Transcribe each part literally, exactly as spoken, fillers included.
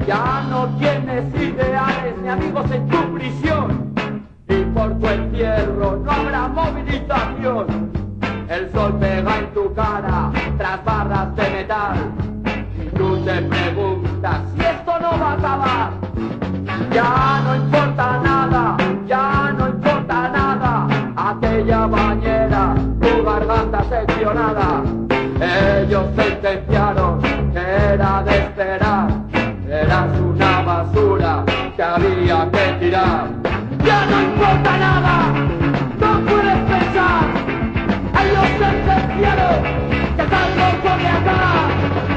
Ya no tienes ideales ni amigos en tu prisión, y por tu entierro no habrá movilización. El sol pega en tu cara tras barras de metal, y tú te preguntas si esto no va a acabar. Ya no importa nada, ya no importa nada, aquella bañera, tu garganta seccionada. Ellos sentenciaron que era de esperar, eras una basura que había que tirar. Ya no importa nada, no puedes pensar, ellos sentenciaron que estás loco de acá.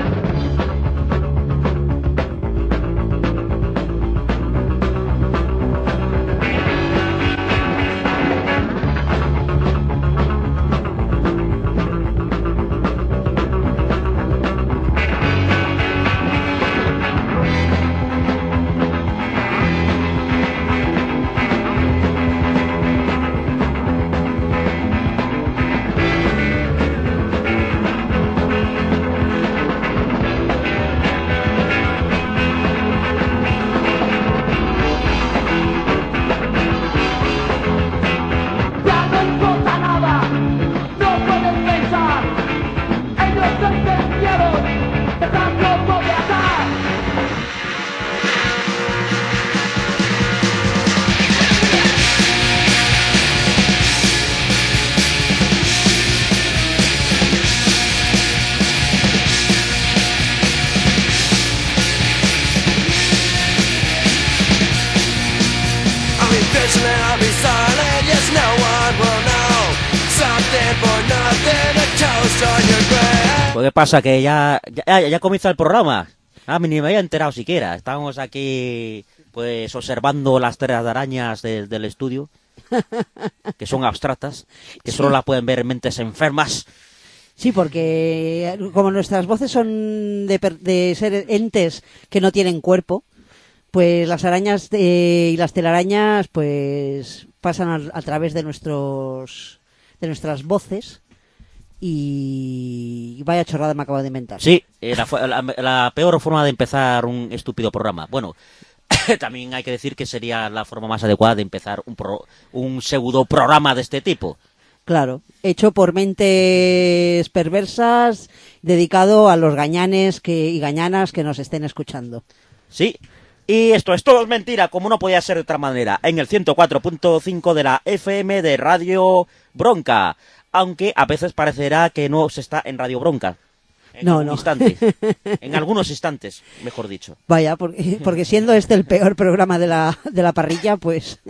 Pues qué pasa, que ya, ya, ya comienza el programa. Ah, ni me había enterado siquiera. Estábamos aquí, pues, observando las telarañas de, del estudio, que son abstractas, que sí, solo las pueden ver mentes enfermas. Sí, porque como nuestras voces son de, de ser entes que no tienen cuerpo, pues las arañas de, y las telarañas, pues, pasan a, a través de nuestros, de nuestras voces. Y vaya chorrada me acabo de inventar. Sí, eh, la, la, la peor forma de empezar un estúpido programa. Bueno, también hay que decir que sería la forma más adecuada de empezar un, pro, un pseudo programa de este tipo. Claro, hecho por mentes perversas, dedicado a los gañanes que, y gañanas que nos estén escuchando. Sí, y esto es todo mentira, como no podía ser de otra manera, en el ciento cuatro punto cinco de la F M de Radio Bronca. Aunque a veces parecerá que no se está en Radio Bronca. En no, algún no. instante. En algunos instantes, mejor dicho. Vaya, porque, porque siendo este el peor programa de la, de la parrilla, pues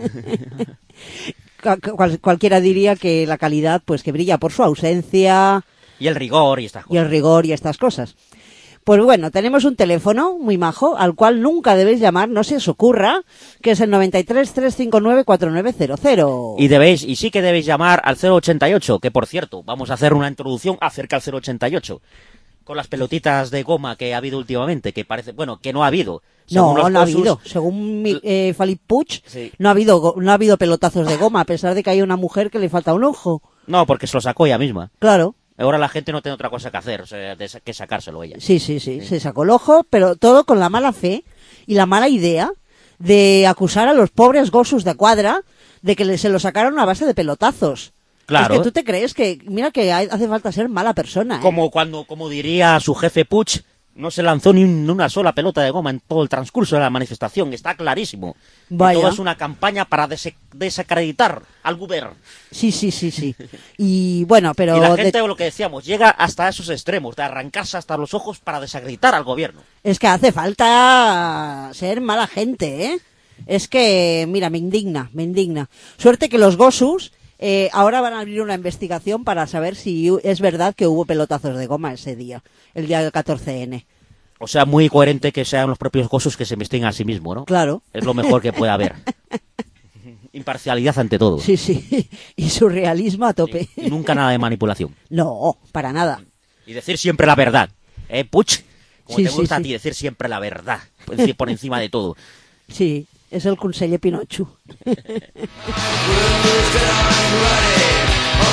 cual, cualquiera diría que la calidad, pues que brilla por su ausencia. Y el rigor y estas cosas. Y el rigor y estas cosas. Pues bueno, tenemos un teléfono muy majo al cual nunca debéis llamar, no se os ocurra, que es el noventa y tres, trescientos cincuenta y nueve, cuarenta y nueve cero cero. Y debéis, y sí que debéis llamar al cero ochenta y ocho, que por cierto, vamos a hacer una introducción acerca del cero ochenta y ocho, con las pelotitas de goma que ha habido últimamente, que parece, bueno, que no ha habido. No, no ha habido. Según eh, Felip Puig, sí. no ha habido no ha habido pelotazos de goma, a pesar de que hay una mujer que le falta un ojo. No, porque se lo sacó ella misma. Claro. Ahora la gente no tiene otra cosa que hacer, o sea, de, que sacárselo ella. Sí, sí, sí, sí, se sacó el ojo, pero todo con la mala fe y la mala idea de acusar a los pobres gossos de cuadra de que se lo sacaron a base de pelotazos. Claro. Es que tú te crees que, mira que hace falta ser mala persona, ¿eh? Como cuando, como diría su jefe Puig, no se lanzó ni una sola pelota de goma en todo el transcurso de la manifestación, está clarísimo. Vaya. Y todo es una campaña para des desacreditar al gobierno. Sí, sí, sí, sí. Y bueno, pero... Y la gente, de... lo que decíamos, llega hasta esos extremos, de arrancarse hasta los ojos para desacreditar al gobierno. Es que hace falta ser mala gente, ¿eh? Es que, mira, me indigna, me indigna. Suerte que los Gossus eh, ahora van a abrir una investigación para saber si es verdad que hubo pelotazos de goma ese día, el día del catorce ene. O sea, muy coherente que sean los propios Gossus que se investiguen a sí mismos, ¿no? Claro. Es lo mejor que puede haber. Imparcialidad ante todo. Sí, sí. Y surrealismo a tope. Y, y nunca nada de manipulación. No, para nada. Y decir siempre la verdad. ¿Eh, Puig? Como sí, te gusta sí, a ti sí. decir siempre la verdad. Por, por encima de todo. Sí, es el conseller Pinocho.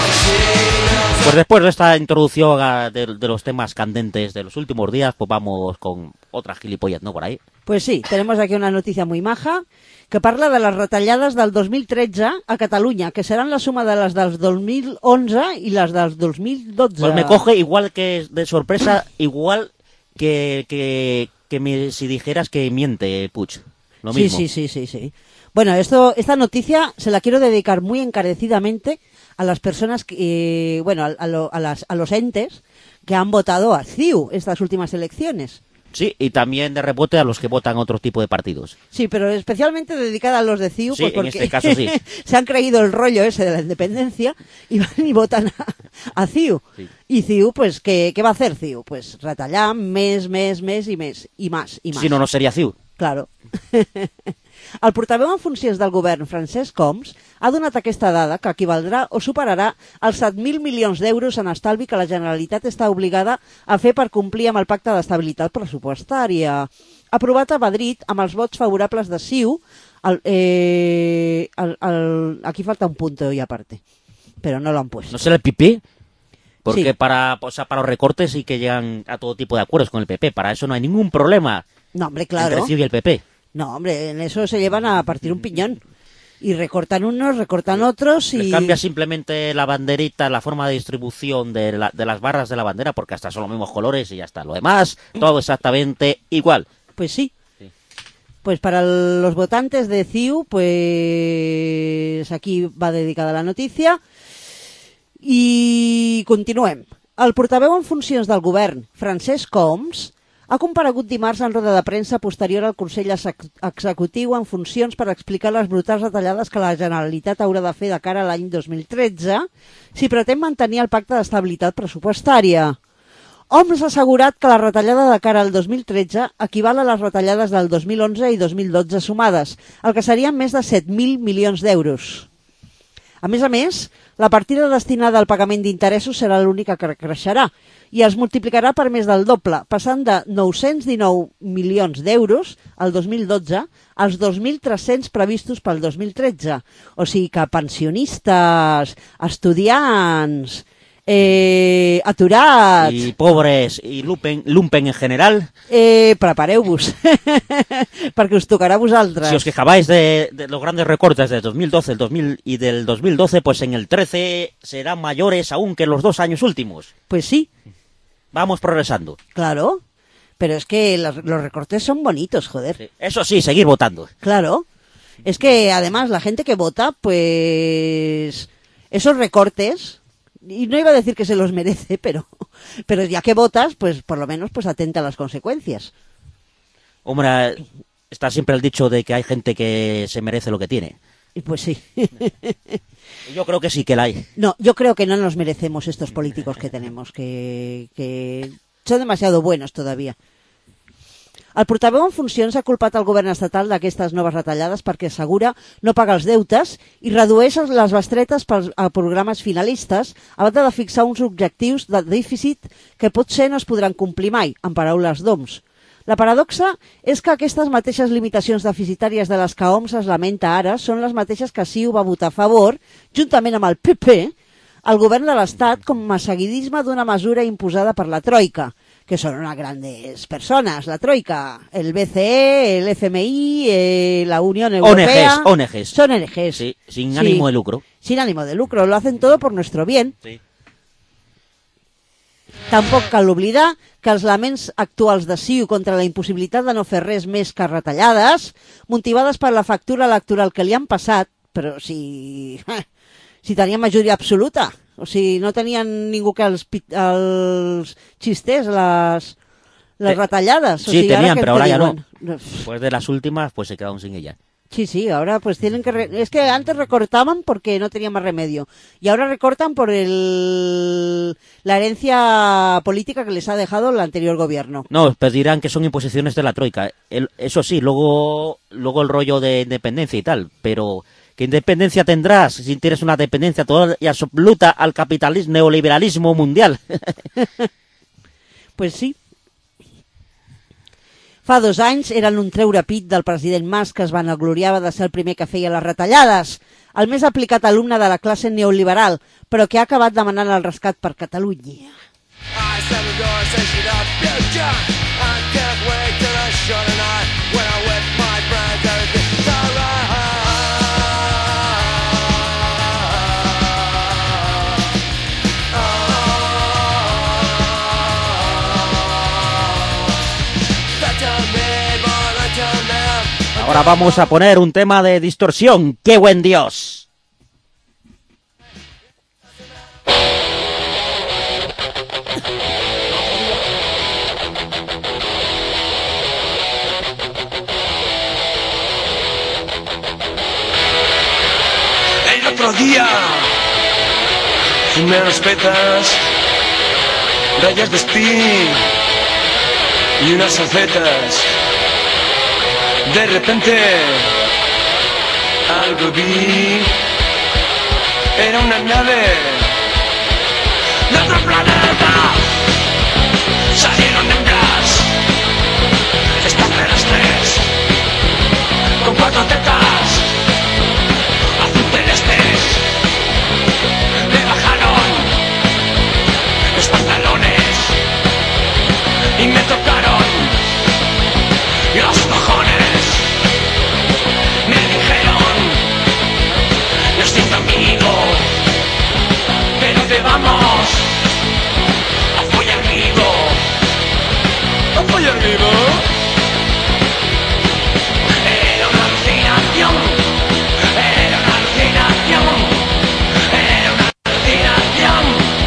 Pues después de esta introducción a, de, de los temas candentes de los últimos días, pues vamos con otras gilipollas, ¿no? Por ahí. Pues sí, tenemos aquí una notícia muy maja que parla de les retallades del dos mil tretze a Catalunya, que seran la suma de les del dos mil onze i les del dos mil dotze. Pues me coge igual que de sorpresa, igual que, que, que me, si dijeras que miente Puig. Lo mismo. Sí, sí, sí, sí, sí. Bueno, esto, esta noticia se la quiero dedicar muy encarecidamente a las personas que, eh, bueno, a, a, lo, a, las, a los entes que han votado a C I U estas últimas elecciones. Sí, y también de rebote a los que votan otro tipo de partidos. Sí, pero especialmente dedicada a los de C I U, Sí, pues en porque este caso sí. se han creído el rollo ese de la independencia y van y votan a, a C I U. Sí. Y C I U, pues, ¿qué, ¿qué va a hacer C I U? Pues retallar mes, mes, mes i mes, i más, i más. Si no, no sería C I U. Claro. El portaveu en funcions del govern, Francesc Homs, ha donat aquesta dada que equivaldrà o superarà els set mil milions d'euros en estalvi que la Generalitat està obligada a fer per complir amb el Pacte d'Estabilitat Pressupostària. Aprovat a Madrid amb els vots favorables de C I U, el, eh, el, el, aquí falta un punto y aparte, pero no lo han puesto. ¿No será el P P? Porque Sí. para, o sea, para los recortes sí que llegan a todo tipo de acuerdos con el P P. Para eso no hay ningún problema No, hombre, claro. entre C I U y el P P. No, hombre, en eso se llevan a partir un piñón. Y recortan unos, recortan otros y... Le cambia simplemente la banderita, la forma de distribución de, la, de las barras de la bandera, porque hasta son los mismos colores y ya está. Lo demás, todo exactamente igual. Pues sí. Sí. Pues para los votantes de C I U, pues aquí va dedicada la notícia. I continuem. El portaveu en funcions del govern, Francesc Homs, ha comparegut dimarts en roda de premsa posterior al Consell Executiu en funcions per explicar les brutals retallades que la Generalitat haurà de fer de cara a l'any dos mil tretze si pretén mantenir el Pacte d'Estabilitat Pressupostària. Homs ha assegurat que la retallada de cara al dos mil tretze equival a les retallades del dos mil onze i dos mil dotze sumades, el que serien més de set mil milions d'euros. A més a més, la partida destinada al pagament d'interessos serà l'única que creixerà i es multiplicarà per més del doble, passant de nou-cents dinou milions d'euros al dos mil dotze als dos mil tres-cents previstos pel dos mil tretze. O sigui que pensionistes, estudiants, eh, aturats... Y pobres y lumpen, lumpen en general. Eh, prepareu-vos, perquè us tocarà a vosaltres. Si os quejabais de, de los grandes recortes del dos mil doce el dos mil, y del dos mil doce, pues en el trece serán mayores aún que los dos años últimos. Pues sí. Vamos progresando. Claro, pero es que los, los recortes son bonitos, joder. Sí. Eso sí, seguir votando. Claro, es que además la gente que vota, pues esos recortes, y no iba a decir que se los merece, pero, pero ya que votas, pues por lo menos pues atenta a las consecuencias. Hombre, está siempre el dicho de que hay gente que se merece lo que tiene. Y pues sí. Yo creo que sí que la hay. No, yo creo que no nos merecemos estos políticos que tenemos, que, que son demasiado buenos todavía. El portaveu en funcions ha culpat el govern estatal d'aquestes noves retallades perquè assegura no pagar els deutes i redueix les bestretes pels a programes finalistes a banda de fixar uns objectius de dèficit que potser no es podran complir mai, en paraules d'Homs. La paradoxa és que aquestes mateixes limitacions deficitàries de les que Homs es lamenta ara són les mateixes que C I U va votar a favor, juntament amb el P P, al govern de l'Estat com a seguidisme d'una mesura imposada per la Troika, que són unas grandes personas, la Troika, el B C E, el F M I, eh, la Unión Europea... O N Gs. Son O N Gs. Sí, sin ánimo Sí. de lucro. Sin ánimo de lucro, lo hacen todo por nuestro bien. Sí. Tampoc cal oblidar que els laments actuals de C I U contra la impossibilitat de no fer res més que retallades, motivades per la factura electoral que li han passat, però si, si tenia majoria absoluta, o sigui, no tenien ningú que els, els xistés les, les Sí. retallades. O Sí, sigui, tenían, ¿qué pero te ahora ya digo? Después de las últimas, pues se quedaron sin ella. Sí, sí, ahora pues tienen que... Re... Es que antes recortaban porque no tenían más remedio. Y ahora recortan por el... la herencia política que les ha dejado el anterior gobierno. No, pues dirán que son imposiciones de la Troika. El, eso sí, luego, luego el rollo de independencia y tal, pero ¿qué independencia tendrás si tienes una dependencia total y absoluta al capitalismo, neoliberalismo mundial? Pues sí. Fa dos anys eren un treure pit del president Mas, que es vanagloriava de ser el primer que feia les retallades, el més aplicat alumne de la classe neoliberal, però que ha acabat demanant el rescat per Catalunya. I slam the door, say shut up, you John. I can't wait till I shut an eye. When I'm with my friends, everything's alright. Ahora vamos a poner un tema de distorsión. ¡Qué buen Dios! El otro día fumé unas petas, rayas de spin y unas salsetas. De repente algo vi, era una nave de otro planeta. Salieron hembras extraterrestres con cuatro tetas azul celestes. Me bajaron los pantalones y me tocaron los cojones. Me dijeron, lo siento amigo, pero te vamos a follar vivo. ¿A follar vivo? Era una alucinación, era una alucinación, era una alucinación.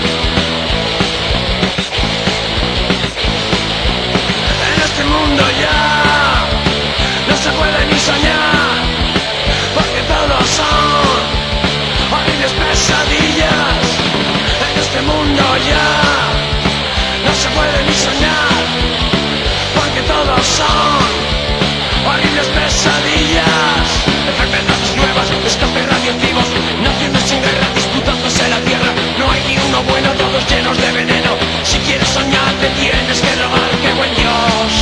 En este mundo ya no se puede ni soñar, porque todos son horribles pesadillas. En este mundo ya no se puede ni soñar, porque todos son horribles pesadillas. Enfermedades nuevas, escapes radioactivos, naciones sin guerra, disputándose la tierra. No hay ni uno bueno, todos llenos de veneno. Si quieres soñar te tienes que robar. ¡Qué buen Dios!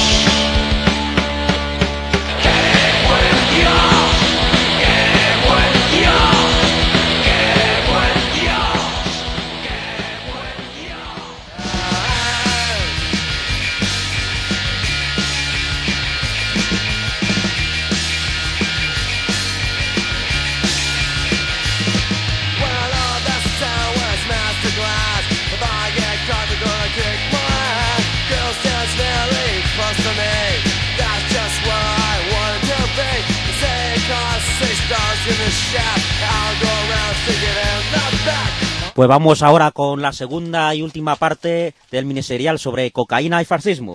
Pues vamos ahora con la segunda y última parte del miniserial sobre cocaína y fascismo.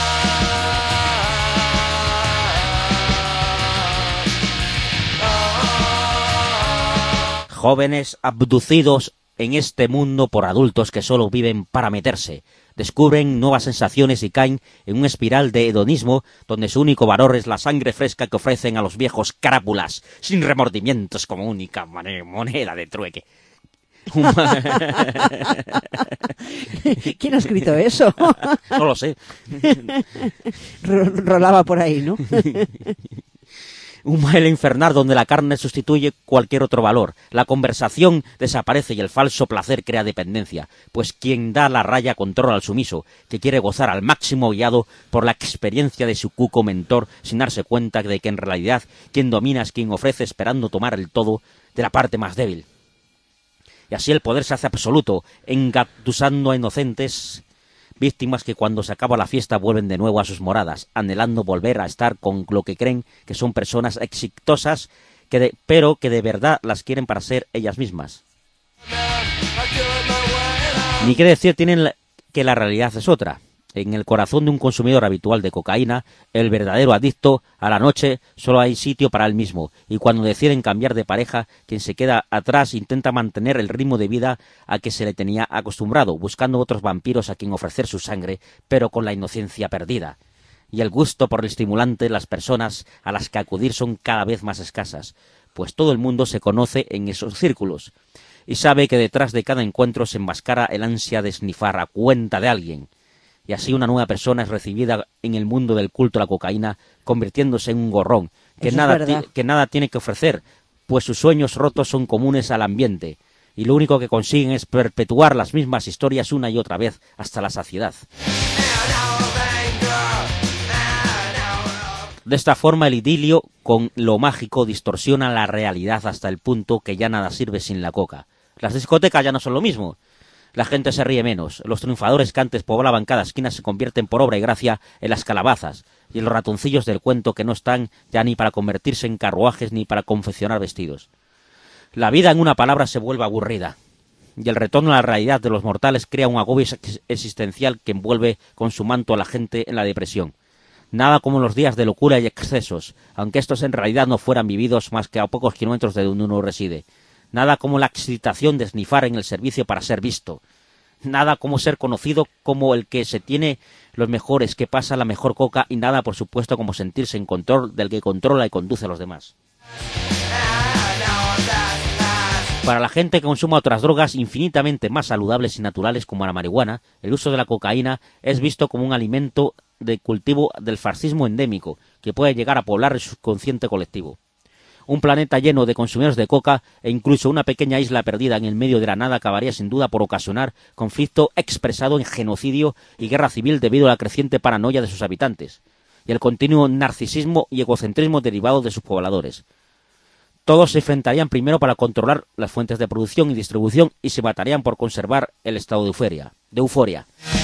Jóvenes abducidos en este mundo por adultos que solo viven para meterse. Descubren nuevas sensaciones y caen en una espiral de hedonismo donde su único valor es la sangre fresca que ofrecen a los viejos crápulas, sin remordimientos como única moneda de trueque. ¿Quién ha escrito eso? No lo sé. Rolaba por ahí, ¿no? Un baile infernal donde la carne sustituye cualquier otro valor. La conversación desaparece y el falso placer crea dependencia, pues quien da la raya controla al sumiso, que quiere gozar al máximo guiado por la experiencia de su cuco mentor, sin darse cuenta de que en realidad quien domina es quien ofrece esperando tomar el todo de la parte más débil. Y así el poder se hace absoluto, engatusando a inocentes víctimas que cuando se acaba la fiesta vuelven de nuevo a sus moradas, anhelando volver a estar con lo que creen que son personas exitosas, que de, pero que de verdad las quieren para ser ellas mismas. Ni qué decir tienen la, que la realidad es otra. En el corazón de un consumidor habitual de cocaína, el verdadero adicto a la noche, solo hay sitio para él mismo, y cuando deciden cambiar de pareja, quien se queda atrás intenta mantener el ritmo de vida a que se le tenía acostumbrado, buscando otros vampiros a quien ofrecer su sangre, pero con la inocencia perdida. Y el gusto por el estimulante, las personas a las que acudir son cada vez más escasas, pues todo el mundo se conoce en esos círculos, y sabe que detrás de cada encuentro se enmascara el ansia de esnifar a cuenta de alguien. y así una nueva persona es recibida en el mundo del culto a la cocaína, convirtiéndose en un gorrón, que, Eso nada, es verdad. ti- que nada tiene que ofrecer, pues sus sueños rotos son comunes al ambiente, y lo único que consiguen es perpetuar las mismas historias una y otra vez hasta la saciedad. De esta forma el idilio con lo mágico distorsiona la realidad hasta el punto que ya nada sirve sin la coca. Las discotecas ya no son lo mismo. La gente se ríe menos. Los triunfadores que antes poblaban cada esquina se convierten por obra y gracia en las calabazas y en los ratoncillos del cuento que no están ya ni para convertirse en carruajes ni para confeccionar vestidos. La vida, en una palabra, se vuelve aburrida. Y el retorno a la realidad de los mortales crea un agobio ex- existencial que envuelve con su manto a la gente en la depresión. Nada como los días de locura y excesos, aunque estos en realidad no fueran vividos más que a pocos kilómetros de donde uno reside. Nada como la excitación de esnifar en el servicio para ser visto. Nada como ser conocido como el que se tiene los mejores, que pasa la mejor coca, y nada, por supuesto, como sentirse en control del que controla y conduce a los demás. Para la gente que consuma otras drogas infinitamente más saludables y naturales como la marihuana, el uso de la cocaína es visto como un alimento de cultivo del fascismo endémico que puede llegar a poblar el subconsciente colectivo. Un planeta lleno de consumidores de coca e incluso una pequeña isla perdida en el medio de la nada acabaría sin duda por ocasionar conflicto expresado en genocidio y guerra civil debido a la creciente paranoia de sus habitantes y el continuo narcisismo y egocentrismo derivado de sus pobladores. Todos se enfrentarían primero para controlar las fuentes de producción y distribución y se matarían por conservar el estado de euforia. De euforia.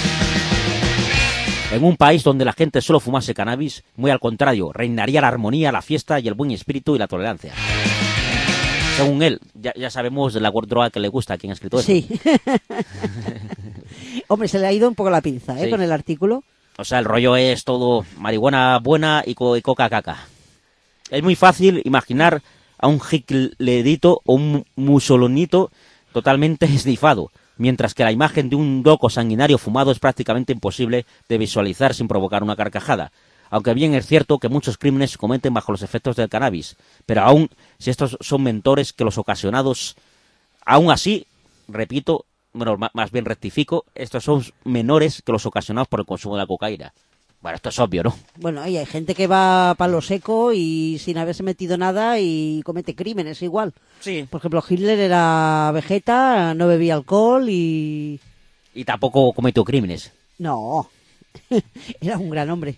En un país donde la gente solo fumase cannabis, muy al contrario, reinaría la armonía, la fiesta y el buen espíritu y la tolerancia. Según él, ya, ya sabemos de la droga que le gusta a quien ha escrito eso. Sí. Hombre, se le ha ido un poco la pinza, ¿eh? Sí. Con el artículo. O sea, el rollo es todo marihuana buena y, co y coca caca. Es muy fácil imaginar a un Hitlerito o un Mussolonito totalmente esnifado, mientras que la imagen de un loco sanguinario fumado es prácticamente imposible de visualizar sin provocar una carcajada. Aunque bien es cierto que muchos crímenes se cometen bajo los efectos del cannabis, pero aún si estos son mentores que los ocasionados, aún así, repito, bueno, más bien rectifico, estos son menores que los ocasionados por el consumo de la cocaína. Bueno, esto es obvio, ¿no? Bueno, y hay gente que va para lo seco y sin haberse metido nada y comete crímenes igual. Sí. Por ejemplo, Hitler era vegeta, no bebía alcohol y... Y tampoco cometió crímenes. No, era un gran hombre.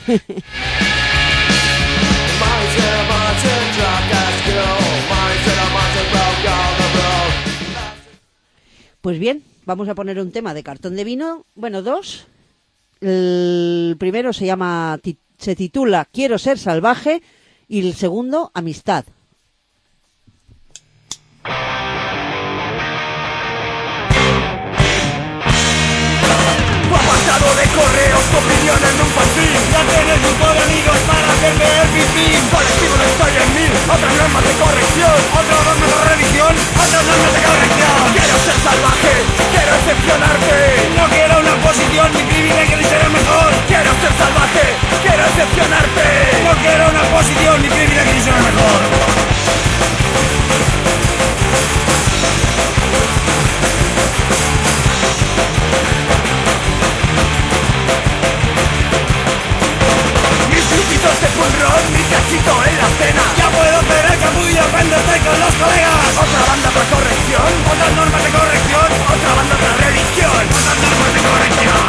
Pues bien, vamos a poner un tema de Cartón de Vino, bueno, dos. El primero se llama, se titula Quiero ser salvaje y el segundo Amistad. Apartado de correos, tu opinión en un fanzine. Ya tienes grupo de amigos para hacerme el pipín. Colectivo no estoy en mil, otras normas de corrección. Otras normas de religión, otras normas de corrección. Quiero ser salvaje, quiero excepcionarte. No quiero una posición ni privilegio ni ser el mejor. Quiero ser salvaje, quiero excepcionarte. No quiero una posición ni privilegio ni ser el mejor. De full rock, mi cachito en la cena. Ya puedo hacer el capullo cuando estoy con los colegas. Otra banda, otra corrección. Otras normas de corrección. Otra banda, otra religión. Otras normas de corrección.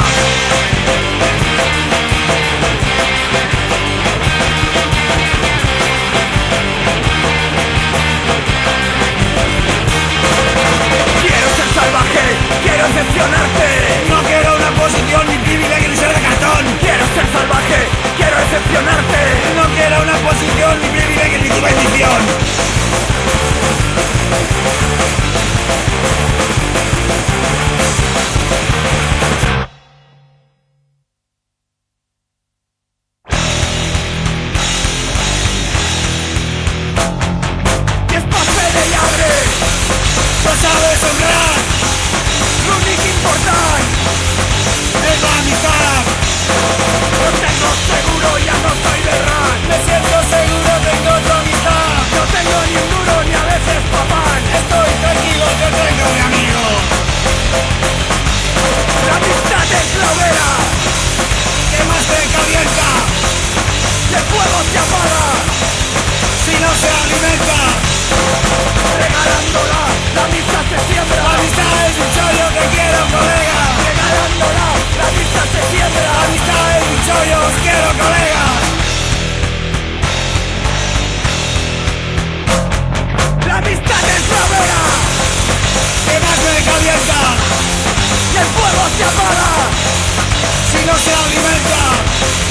Quiero ser salvaje, quiero excepcionarte. No quiero una posición ni privilegio ni ser de cartón. Quiero ser salvaje, quiero excepcionarte. No quiero una posición ni privilegio ni tu bendición. se apaga si no se alimenta.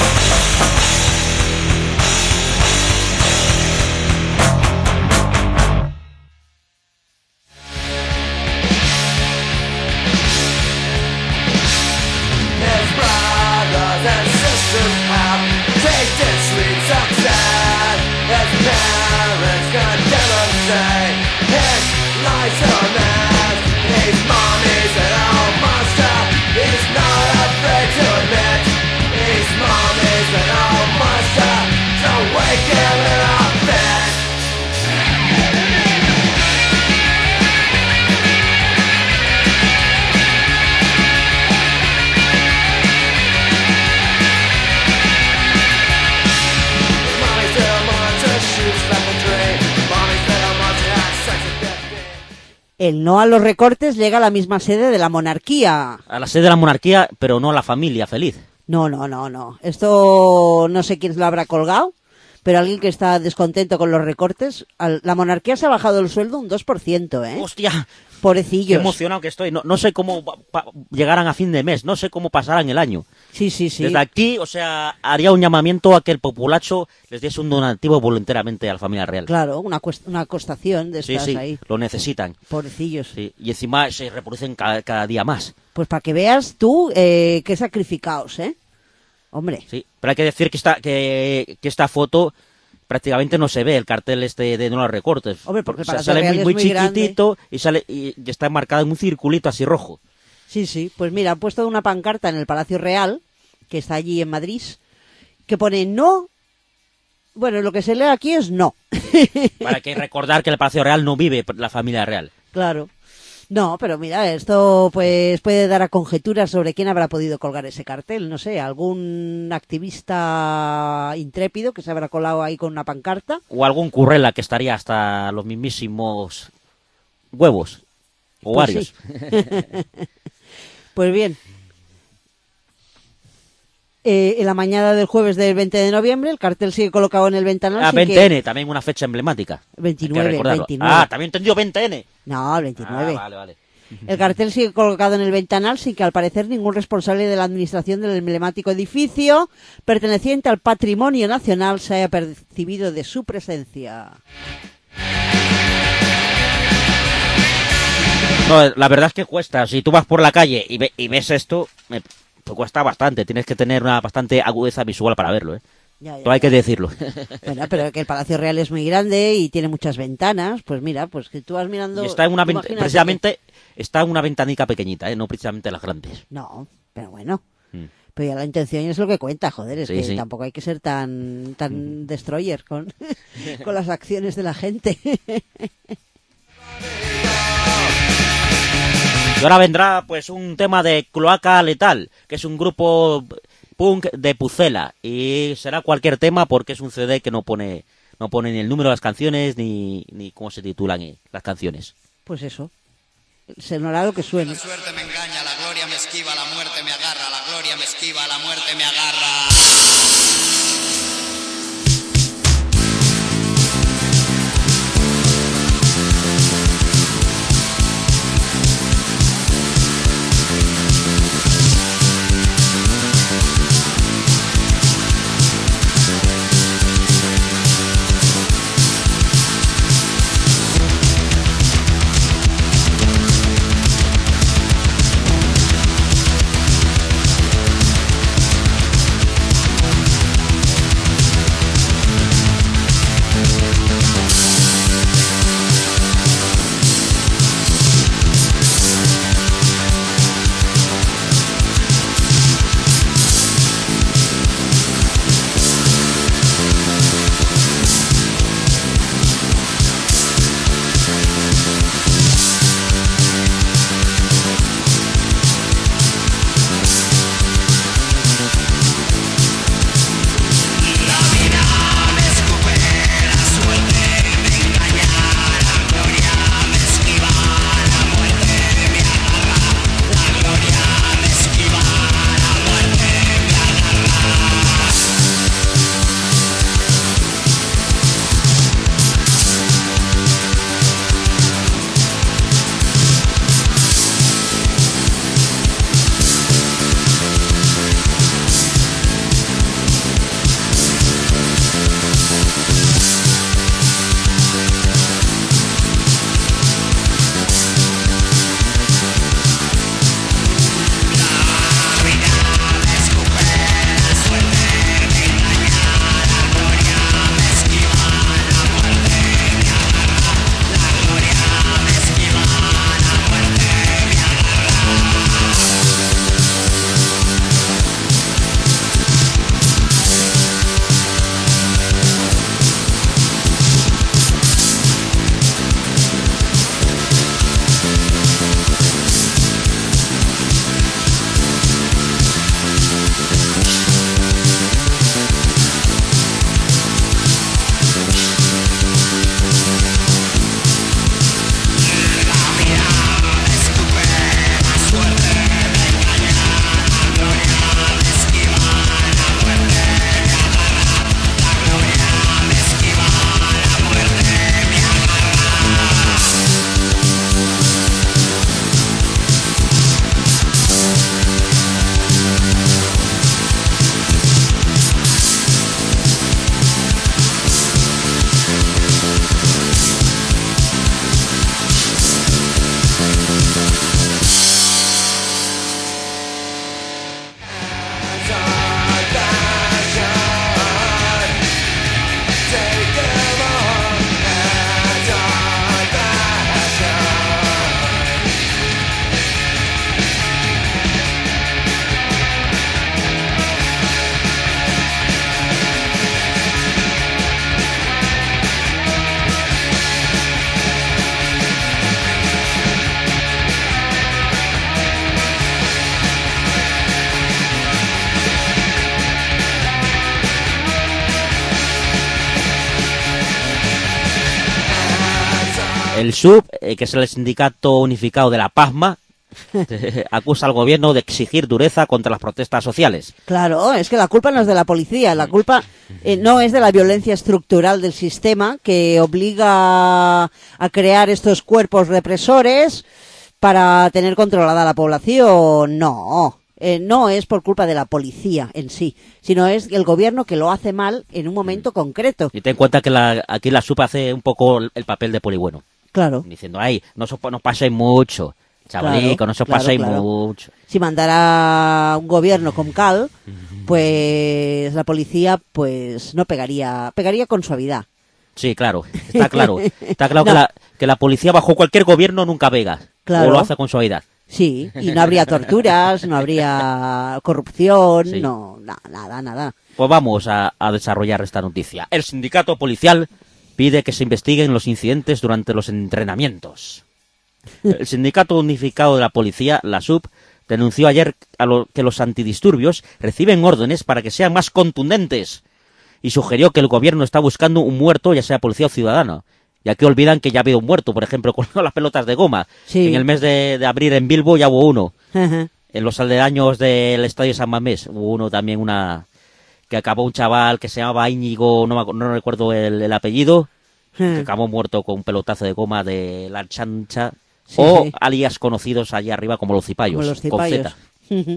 His brothers and sisters have tasted sweet success. His parents could never say his life's a mess. His mommy's an old monster. He's not afraid to admit his mommy's an old monster. So we give it a fit. Mommy's a monster, shoots like a dream. Mommy's a monster, has sex with death. El no a los recortes llega a la misma sede de la monarquía. A la sede de la monarquía, pero no a la familia feliz. No, no, no, no. Esto no sé quién lo habrá colgado, pero alguien que está descontento con los recortes. al- La monarquía se ha bajado el sueldo un dos por ciento, ¿eh? ¡Hostia! Qué Pobrecillos. emocionado que estoy. No, no sé cómo pa- pa- llegarán a fin de mes. No sé cómo pasarán el año. Sí, sí, sí. Desde aquí, o sea, haría un llamamiento a que el populacho les diese un donativo voluntariamente a la familia real. Claro, una, cuest- una costación de Sí, estas sí, ahí. lo necesitan. Pobrecillos. Sí. Y encima se reproducen cada, cada día más. Pues para que veas tú eh, qué sacrificaos, ¿eh? Hombre. Sí. Pero hay que decir que esta, que, que esta foto prácticamente no se ve el cartel este de no los recortes. Hombre, porque el O sea, Palacio sale Real muy, es muy muy grande. chiquitito y sale y y está marcado en un circulito así rojo. Sí, sí. Pues mira, han puesto una pancarta en el Palacio Real, que está allí en Madrid, que pone no. Bueno, lo que se lee aquí es no. Para que recordar que el Palacio Real no vive la familia real. Claro. No, pero mira, esto pues puede dar a conjeturas sobre quién habrá podido colgar ese cartel. No sé, algún activista intrépido que se habrá colado ahí con una pancarta. O algún currela que estaría hasta los mismísimos huevos. O Pues varios. sí. Pues bien. Eh, en la mañana del jueves del veinte de noviembre, el cartel sigue colocado en el ventanal. Ah, sin veinte que- ene, también una fecha emblemática. Hay que veintinueve, recordarlo. veintinueve. Ah, también entendió veinte ene. No, el veintinueve. Ah, vale, vale. El cartel sigue colocado en el ventanal sin que al parecer ningún responsable de la administración del emblemático edificio perteneciente al patrimonio nacional se haya percibido de su presencia. No, la verdad es que cuesta. Si tú vas por la calle y, ve- y ves esto, me, te cuesta bastante. Tienes que tener una bastante agudeza visual para verlo, ¿eh? Ya, ya, Todo hay ya. que decirlo. Bueno, pero que el Palacio Real es muy grande y tiene muchas ventanas, pues mira, pues que tú vas mirando... Y está en una vent- imagínate precisamente está en una ventanica pequeñita, ¿eh? No precisamente las grandes. que- No, pero bueno. Mm. Pero ya la intención es lo que cuenta, joder, es Sí, que sí. tampoco hay que ser tan tan destroyer con, con las acciones de la gente. Y ahora vendrá pues un tema de Cloaca Letal, que es un grupo punk de Pucela. Y será cualquier tema porque es un ce de que no pone no pone ni el número de las canciones ni, ni cómo se titulan eh, las canciones. Pues eso, sonará lo que suene. La suerte me engaña, la gloria me esquiva, la muerte me agarra, la gloria me esquiva, la muerte me agarra. El S U P, eh, que es el sindicato unificado de la PASMA, eh, acusa al gobierno de exigir dureza contra las protestas sociales. Claro, es que la culpa no es de la policía, la culpa eh, no es de la violencia estructural del sistema que obliga a crear estos cuerpos represores para tener controlada la población. No, eh, no es por culpa de la policía en sí, sino es el gobierno que lo hace mal en un momento concreto. Y ten en cuenta que la, aquí la S U P hace un poco el papel de polibueno, Claro. diciendo, ay, no, so, no paséis mucho, chavalico, Claro, no se claro, paséis claro. mucho. Si mandara un gobierno con cal, pues la policía pues no pegaría, pegaría con suavidad. Sí, claro, está claro. Está claro No. que, la, que la policía bajo cualquier gobierno nunca pega. Claro. O lo hace con suavidad. Sí, y no habría torturas, no habría corrupción, Sí. no, na- nada, nada. Pues vamos a, a desarrollar esta noticia. El sindicato policial pide que se investiguen los incidentes durante los entrenamientos. El sindicato unificado de la policía, la S U P, denunció ayer a lo, que los antidisturbios reciben órdenes para que sean más contundentes y sugirió que el gobierno está buscando un muerto, ya sea policía o ciudadano. Y aquí olvidan que ya ha habido un muerto, por ejemplo, con las pelotas de goma. Sí. En el mes de, de abril en Bilbo ya hubo uno. Ajá. En los aledaños del estadio San Mamés hubo uno también, una que acabó un chaval que se llamaba Íñigo, no, me acu- no recuerdo el, el apellido, que Ajá. acabó muerto con un pelotazo de goma de la chancha, Sí, o sí. alias conocidos allá arriba como los cipayos, Como los con cipayos. Z. Ujú.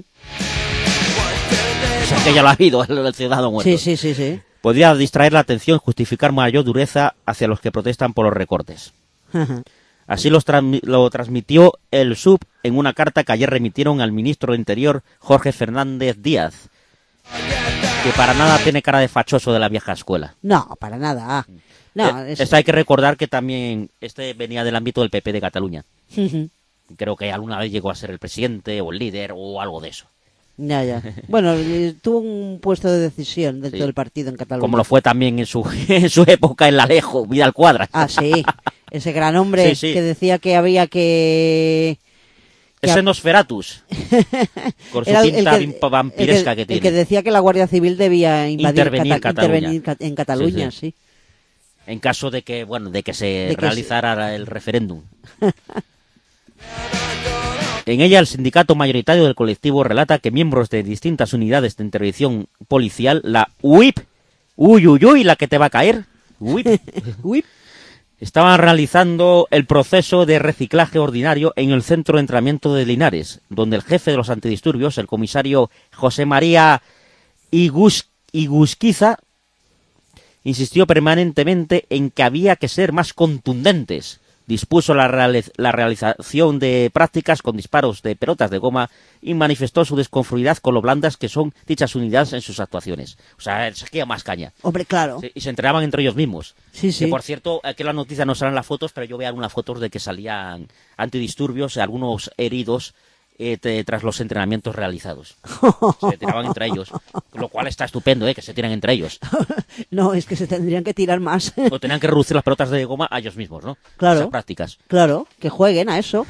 O sea que ya lo ha habido el, el ciudadano muerto. Sí, sí, sí, sí. Podría distraer la atención y justificar mayor dureza hacia los que protestan por los recortes. Ajá. Así los transmi- lo transmitió el S U P en una carta que ayer remitieron al ministro de Interior, Jorge Fernández Díaz, que para nada tiene cara de fachoso de la vieja escuela. No, para nada. No, Eh, es... Esto hay que recordar que también este venía del ámbito del P P de Cataluña. Ujú. Creo que alguna vez llegó a ser el presidente o el líder o algo de eso. Ya, ya. Bueno, eh, tuvo un puesto de decisión dentro Sí. del partido en Cataluña. Como lo fue también en su, en su época en la Alejo, Vidal Cuadras. Ah, sí. Ese gran hombre Sí, sí. que decía que había que... que Ese a- Nosferatus, con su Era el- el pinta que- vamp- vampiresca el que, El tiene. que decía que la Guardia Civil debía invadir Intervenir Cata- Cataluña. intervenir ca- en Cataluña, Sí, sí. En caso de que, bueno, de que se De que realizara el referéndum. En ella, el sindicato mayoritario del colectivo relata que miembros de distintas unidades de intervención policial, la U I P, uy, uy, uy, la que te va a caer, U I P, Uy, estaban realizando el proceso de reciclaje ordinario en el centro de entrenamiento de Linares, donde el jefe de los antidisturbios, el comisario José María Igus, Igusquiza, insistió permanentemente en que había que ser más contundentes. Dispuso la, realiz- la realización de prácticas con disparos de pelotas de goma y manifestó su desconformidad con lo blandas que son dichas unidades en sus actuaciones. O sea, se hacía más caña. hombre, claro. Sí, y se entrenaban entre ellos mismos. Sí, sí. Que, por cierto, aquí en la noticia no salen las fotos, pero yo veo algunas fotos de que salían antidisturbios, algunos heridos eh, te- tras los entrenamientos realizados. Se tiraban entre ellos, lo cual está estupendo, ¿eh? Que se tiran entre ellos. No, es que se tendrían que tirar más. O tenían que reducir las pelotas de goma a ellos mismos, ¿no? Claro. Esas prácticas. Claro, que jueguen a eso.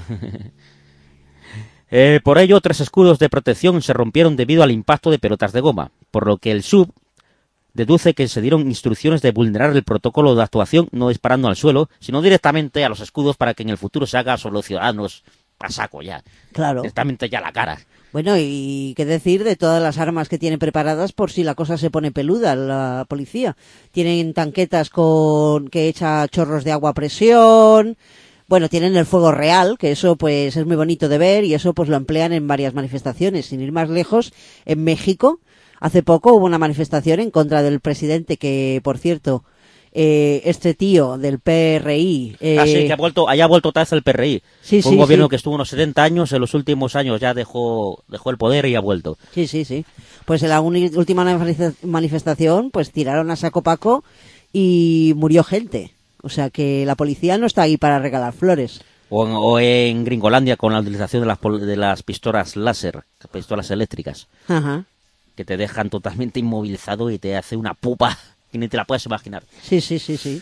Eh, por ello, tres escudos de protección se rompieron debido al impacto de pelotas de goma, por lo que el S U B deduce que se dieron instrucciones de vulnerar el protocolo de actuación no disparando al suelo, sino directamente a los escudos para que en el futuro se haga sobre los ciudadanos a saco ya. Claro. Directamente ya a la cara. Bueno, y qué decir de todas las armas que tienen preparadas por si la cosa se pone peluda la policía. Tienen tanquetas con que echa chorros de agua a presión. Bueno, tienen el fuego real, que eso pues es muy bonito de ver y eso pues lo emplean en varias manifestaciones. Sin ir más lejos, en México hace poco hubo una manifestación en contra del presidente que, por cierto, eh, este tío del P R I... Eh, Ah, sí, que ha vuelto, haya vuelto otra vez el P R I. Sí, Fue sí, un gobierno sí. que estuvo unos setenta años, en los últimos años ya dejó, dejó el poder y ha vuelto. Sí, sí, sí. Pues en la uni- última manifesta- manifestación, pues tiraron a saco paco y murió gente. O sea que la policía no está ahí para regalar flores. O en, o en Gringolandia con la utilización de las, pol- de las pistolas láser, pistolas eléctricas, Ajá. que te dejan totalmente inmovilizado y te hace una pupa que ni te la puedes imaginar. Sí, sí, sí, sí.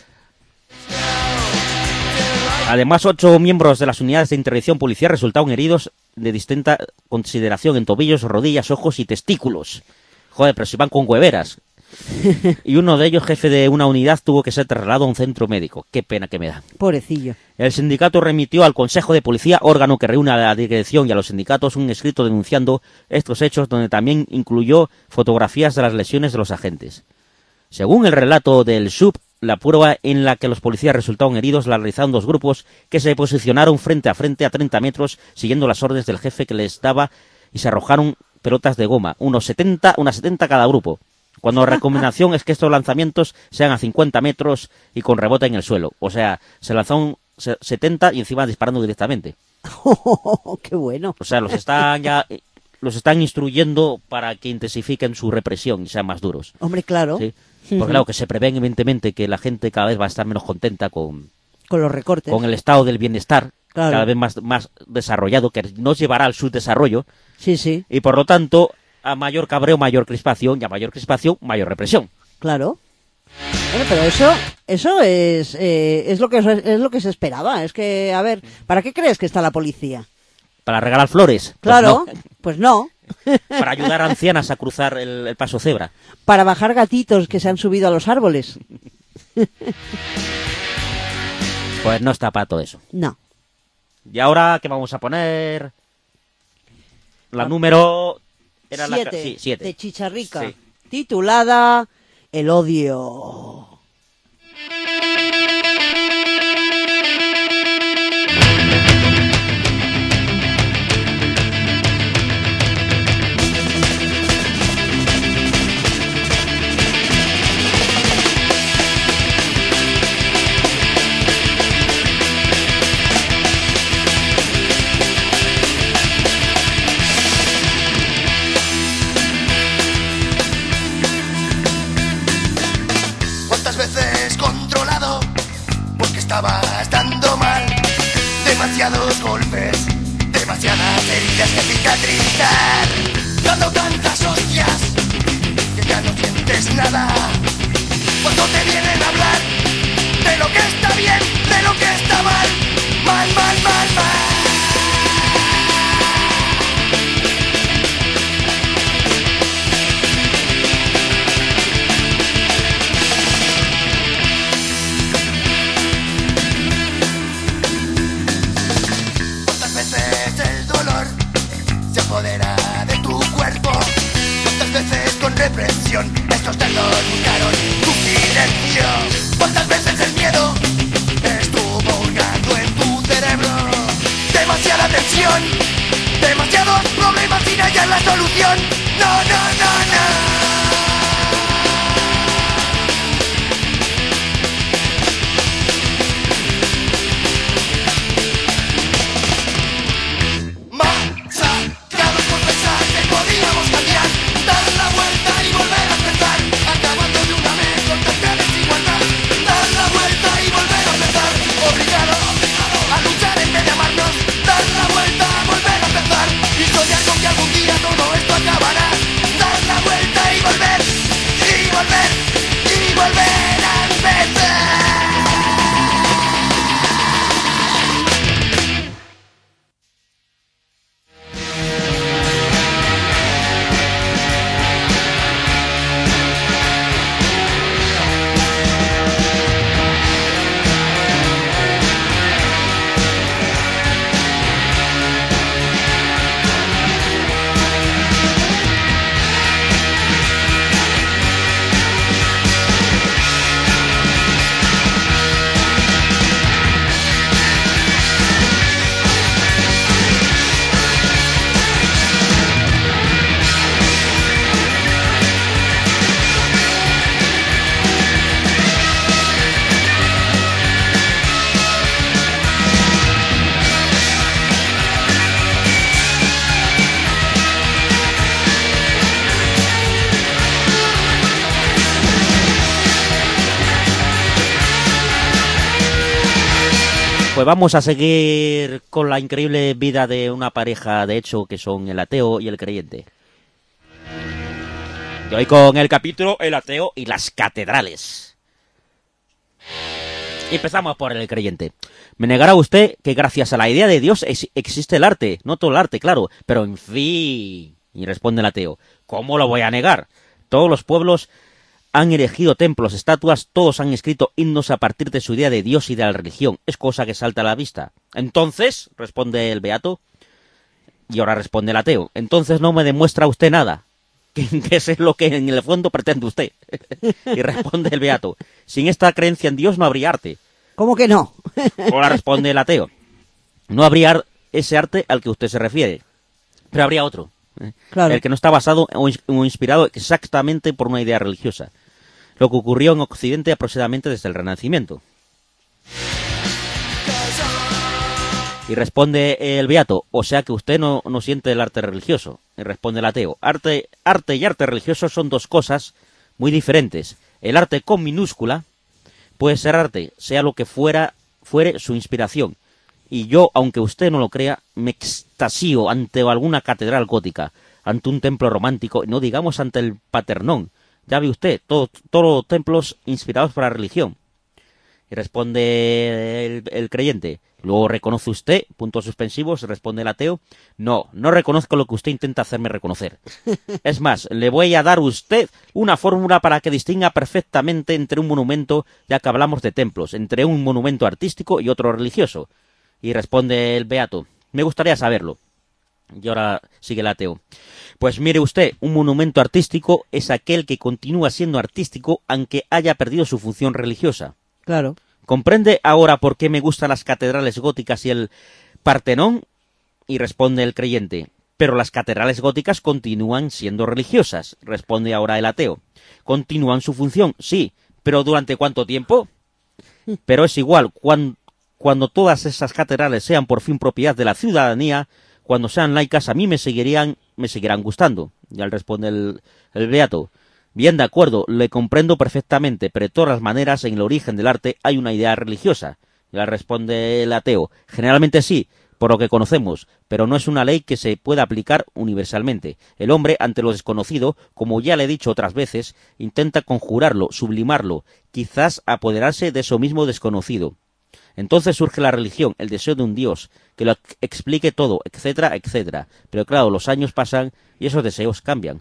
Además, ocho miembros de las unidades de intervención policial resultaron heridos de distinta consideración en tobillos, rodillas, ojos y testículos. Joder, pero si van con hueveras. Y uno de ellos, jefe de una unidad, tuvo que ser trasladado a un centro médico. Qué pena que me da. Pobrecillo. El sindicato remitió al Consejo de Policía, órgano que reúne a la dirección y a los sindicatos, un escrito denunciando estos hechos, donde también incluyó fotografías de las lesiones de los agentes. Según el relato del S U B, la prueba en la que los policías resultaron heridos la realizaron dos grupos que se posicionaron frente a frente a treinta metros, siguiendo las órdenes del jefe que les daba, y se arrojaron pelotas de goma, unos setenta, unas setenta cada grupo. Cuando la recomendación es que estos lanzamientos sean a cincuenta metros y con rebote en el suelo. O sea, se lanzaron setenta y encima disparando directamente. Oh, ¡qué bueno! O sea, los están ya los están instruyendo para que intensifiquen su represión y sean más duros. Hombre, claro. ¿Sí? Porque claro, que se prevén evidentemente que la gente cada vez va a estar menos contenta con, con los recortes. Con el estado del bienestar, claro. Cada vez más, más desarrollado, que nos llevará al subdesarrollo. Sí, sí. Y por lo tanto, a mayor cabreo, mayor crispación, y a mayor crispación, mayor represión. Claro. Bueno, pero eso, eso es, eh, es lo que es lo que se esperaba. Es que, a ver, ¿para qué crees que está la policía? ¿Para regalar flores? Claro, Pues no. Pues no. Para ayudar a ancianas a cruzar el, el paso cebra. Para bajar gatitos que se han subido a los árboles. Pues no está para todo eso. No. Y ahora, ¿qué vamos a poner? La ah. número... Era siete, la... Sí, siete. De Chicharrica. Sí. Titulada El odio. Estaba estando mal, demasiados golpes, demasiadas heridas que cicatrizar, dando tantas hostias que ya no sientes nada. Cuando te vienen a hablar de lo que está bien, de lo que está mal, mal, mal, mal, mal. De tu cuerpo, cuántas veces con represión estos cerdos buscaron tu silencio, cuántas veces el miedo estuvo hurgando en tu cerebro, demasiada tensión, demasiados problemas sin hallar la solución, no, no, no, no. Pues vamos a seguir con la increíble vida de una pareja, de hecho, que son el ateo y el creyente. Y hoy con el capítulo El ateo y las catedrales. Y empezamos por el creyente. Me negará usted que gracias a la idea de Dios es, existe el arte. No todo el arte, claro, pero en fin. Y responde el ateo. ¿Cómo lo voy a negar? Todos los pueblos han erigido templos, estatuas, todos han escrito himnos a partir de su idea de Dios y de la religión. Es cosa que salta a la vista. Entonces, responde el beato, y ahora responde el ateo, entonces no me demuestra usted nada. Que, que es lo que en el fondo pretende usted. Y responde el beato, sin esta creencia en Dios no habría arte. ¿Cómo que no? Ahora responde el ateo, no habría ese arte al que usted se refiere, pero habría otro. Claro. El que no está basado o inspirado exactamente por una idea religiosa. Lo que ocurrió en Occidente aproximadamente desde el Renacimiento. Y responde el beato, o sea que usted no, no siente el arte religioso. Y responde el ateo, arte, arte y arte religioso son dos cosas muy diferentes. El arte con minúscula puede ser arte, sea lo que fuera fuere su inspiración. Y yo, aunque usted no lo crea, me extasío ante alguna catedral gótica, ante un templo romántico, no digamos ante el Paternón. Ya ve usted, todos todo templos inspirados por la religión. Y responde el, el creyente, ¿lo reconoce usted? Puntos suspensivos, responde el ateo. No, no reconozco lo que usted intenta hacerme reconocer. Es más, le voy a dar a usted una fórmula para que distinga perfectamente entre un monumento, ya que hablamos de templos, entre un monumento artístico y otro religioso. Y responde el beato, me gustaría saberlo. Y ahora sigue el ateo. Pues mire usted, un monumento artístico es aquel que continúa siendo artístico aunque haya perdido su función religiosa. Claro. ¿Comprende ahora por qué me gustan las catedrales góticas y el Partenón? Y responde el creyente, pero las catedrales góticas continúan siendo religiosas. Responde ahora el ateo. ¿Continúan su función? Sí, pero ¿durante cuánto tiempo? Pero es igual, cuando... Cuando todas esas catedrales sean por fin propiedad de la ciudadanía, cuando sean laicas, a mí me seguirían, me seguirán gustando. Y al responde el, el beato, bien de acuerdo, le comprendo perfectamente, pero de todas las maneras, en el origen del arte hay una idea religiosa. Y al responde el ateo, generalmente sí, por lo que conocemos, pero no es una ley que se pueda aplicar universalmente. El hombre, ante lo desconocido, como ya le he dicho otras veces, intenta conjurarlo, sublimarlo, quizás apoderarse de eso mismo desconocido. Entonces surge la religión, el deseo de un Dios, que lo explique todo, etcétera, etcétera. Pero claro, los años pasan y esos deseos cambian.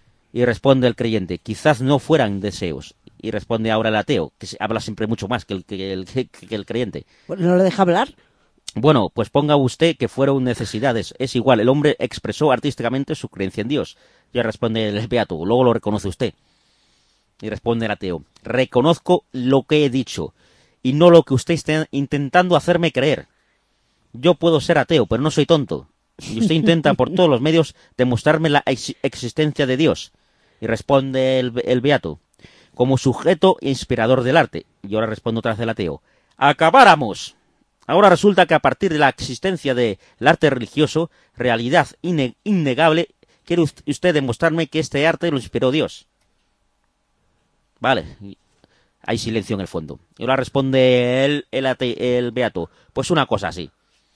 Y responde el creyente, quizás no fueran deseos. Y responde ahora el ateo, que habla siempre mucho más que el, que el, que, que el creyente. ¿No lo deja hablar? Bueno, pues ponga usted que fueron necesidades. Es igual, el hombre expresó artísticamente su creencia en Dios. Y responde el beato, luego lo reconoce usted. Y responde el ateo, reconozco lo que he dicho, y no lo que usted está intentando hacerme creer. Yo puedo ser ateo, pero no soy tonto. Y usted intenta por todos los medios demostrarme la ex existencia de Dios. Y responde el, el beato, como sujeto inspirador del arte. Y ahora responde otra vez el ateo, ¡acabáramos! Ahora resulta que a partir de la existencia del arte religioso, realidad inne innegable, quiere usted demostrarme que este arte lo inspiró Dios. Vale. Hay silencio en el fondo. Y ahora responde el, el, ate, el beato, pues una cosa así.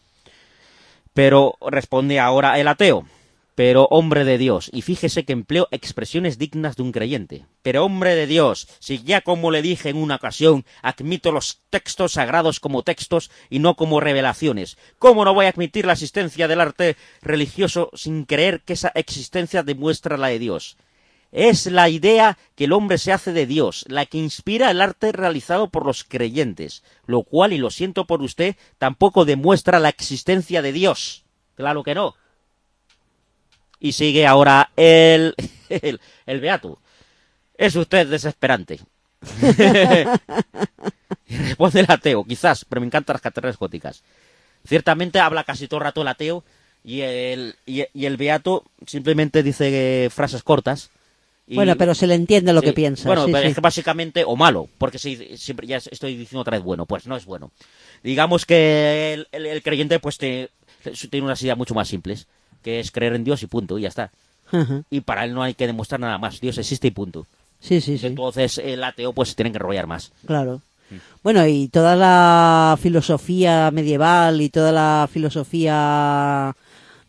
Pero responde ahora el ateo, pero hombre de Dios, y fíjese que empleo expresiones dignas de un creyente. Pero hombre de Dios, si ya como le dije en una ocasión, admito los textos sagrados como textos y no como revelaciones, ¿cómo no voy a admitir la existencia del arte religioso sin creer que esa existencia demuestra la de Dios? Es la idea que el hombre se hace de Dios, la que inspira el arte realizado por los creyentes, lo cual, y lo siento por usted, tampoco demuestra la existencia de Dios. Claro que no. Y sigue ahora el, el, el beato. Es usted desesperante. Y responde el ateo, quizás, pero me encantan las catedrales góticas. Ciertamente habla casi todo el rato el ateo y el, y, y el beato simplemente dice frases cortas. Y, bueno, pero se le entiende lo sí, que piensa. Bueno, sí, pero sí. es que básicamente, o malo, porque si siempre ya estoy diciendo otra vez bueno, pues no es bueno. Digamos que el, el, el creyente pues te, tiene unas ideas mucho más simples, que es creer en Dios y punto, y ya está. Uh-huh. Y para él no hay que demostrar nada más, Dios existe y punto. Sí, sí, sí. Entonces el ateo pues se tiene que enrollar más. Claro. Bueno, y toda la filosofía medieval y toda la filosofía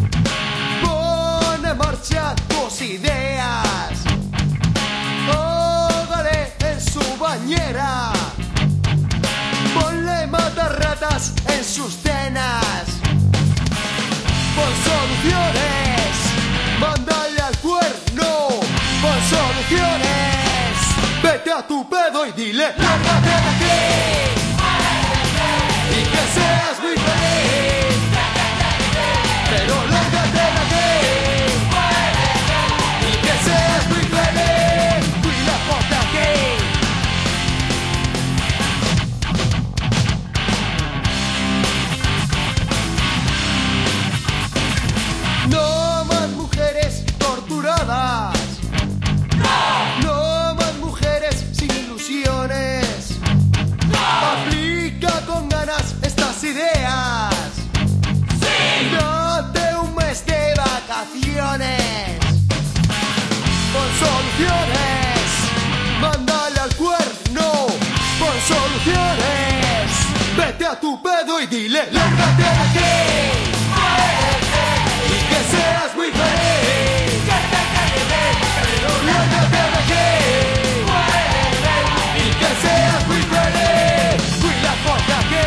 y dile, lárgate de aquí. Y que seas muy feliz. Pero lárgate de aquí. Y que seas muy feliz. Fui la foto aquí. No más mujeres torturadas. No. No más mujeres sin ilusiones. No. Aplica con ganas estas ideas. Sí. Date un mes de vacaciones. Pon soluciones. Mándale al cuerno. Pon soluciones. Vete a tu pedo y dile, lárgate de aquí. Y que seas muy feliz. Que te quede bien, pero lárgate de aquí. Y que seas muy feliz. Fui la foto aquí.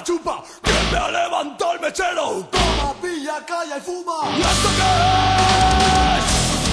chupa, que me ha levantado el mechero. Toma, pilla, calla y fuma. ¿Y esto qué es?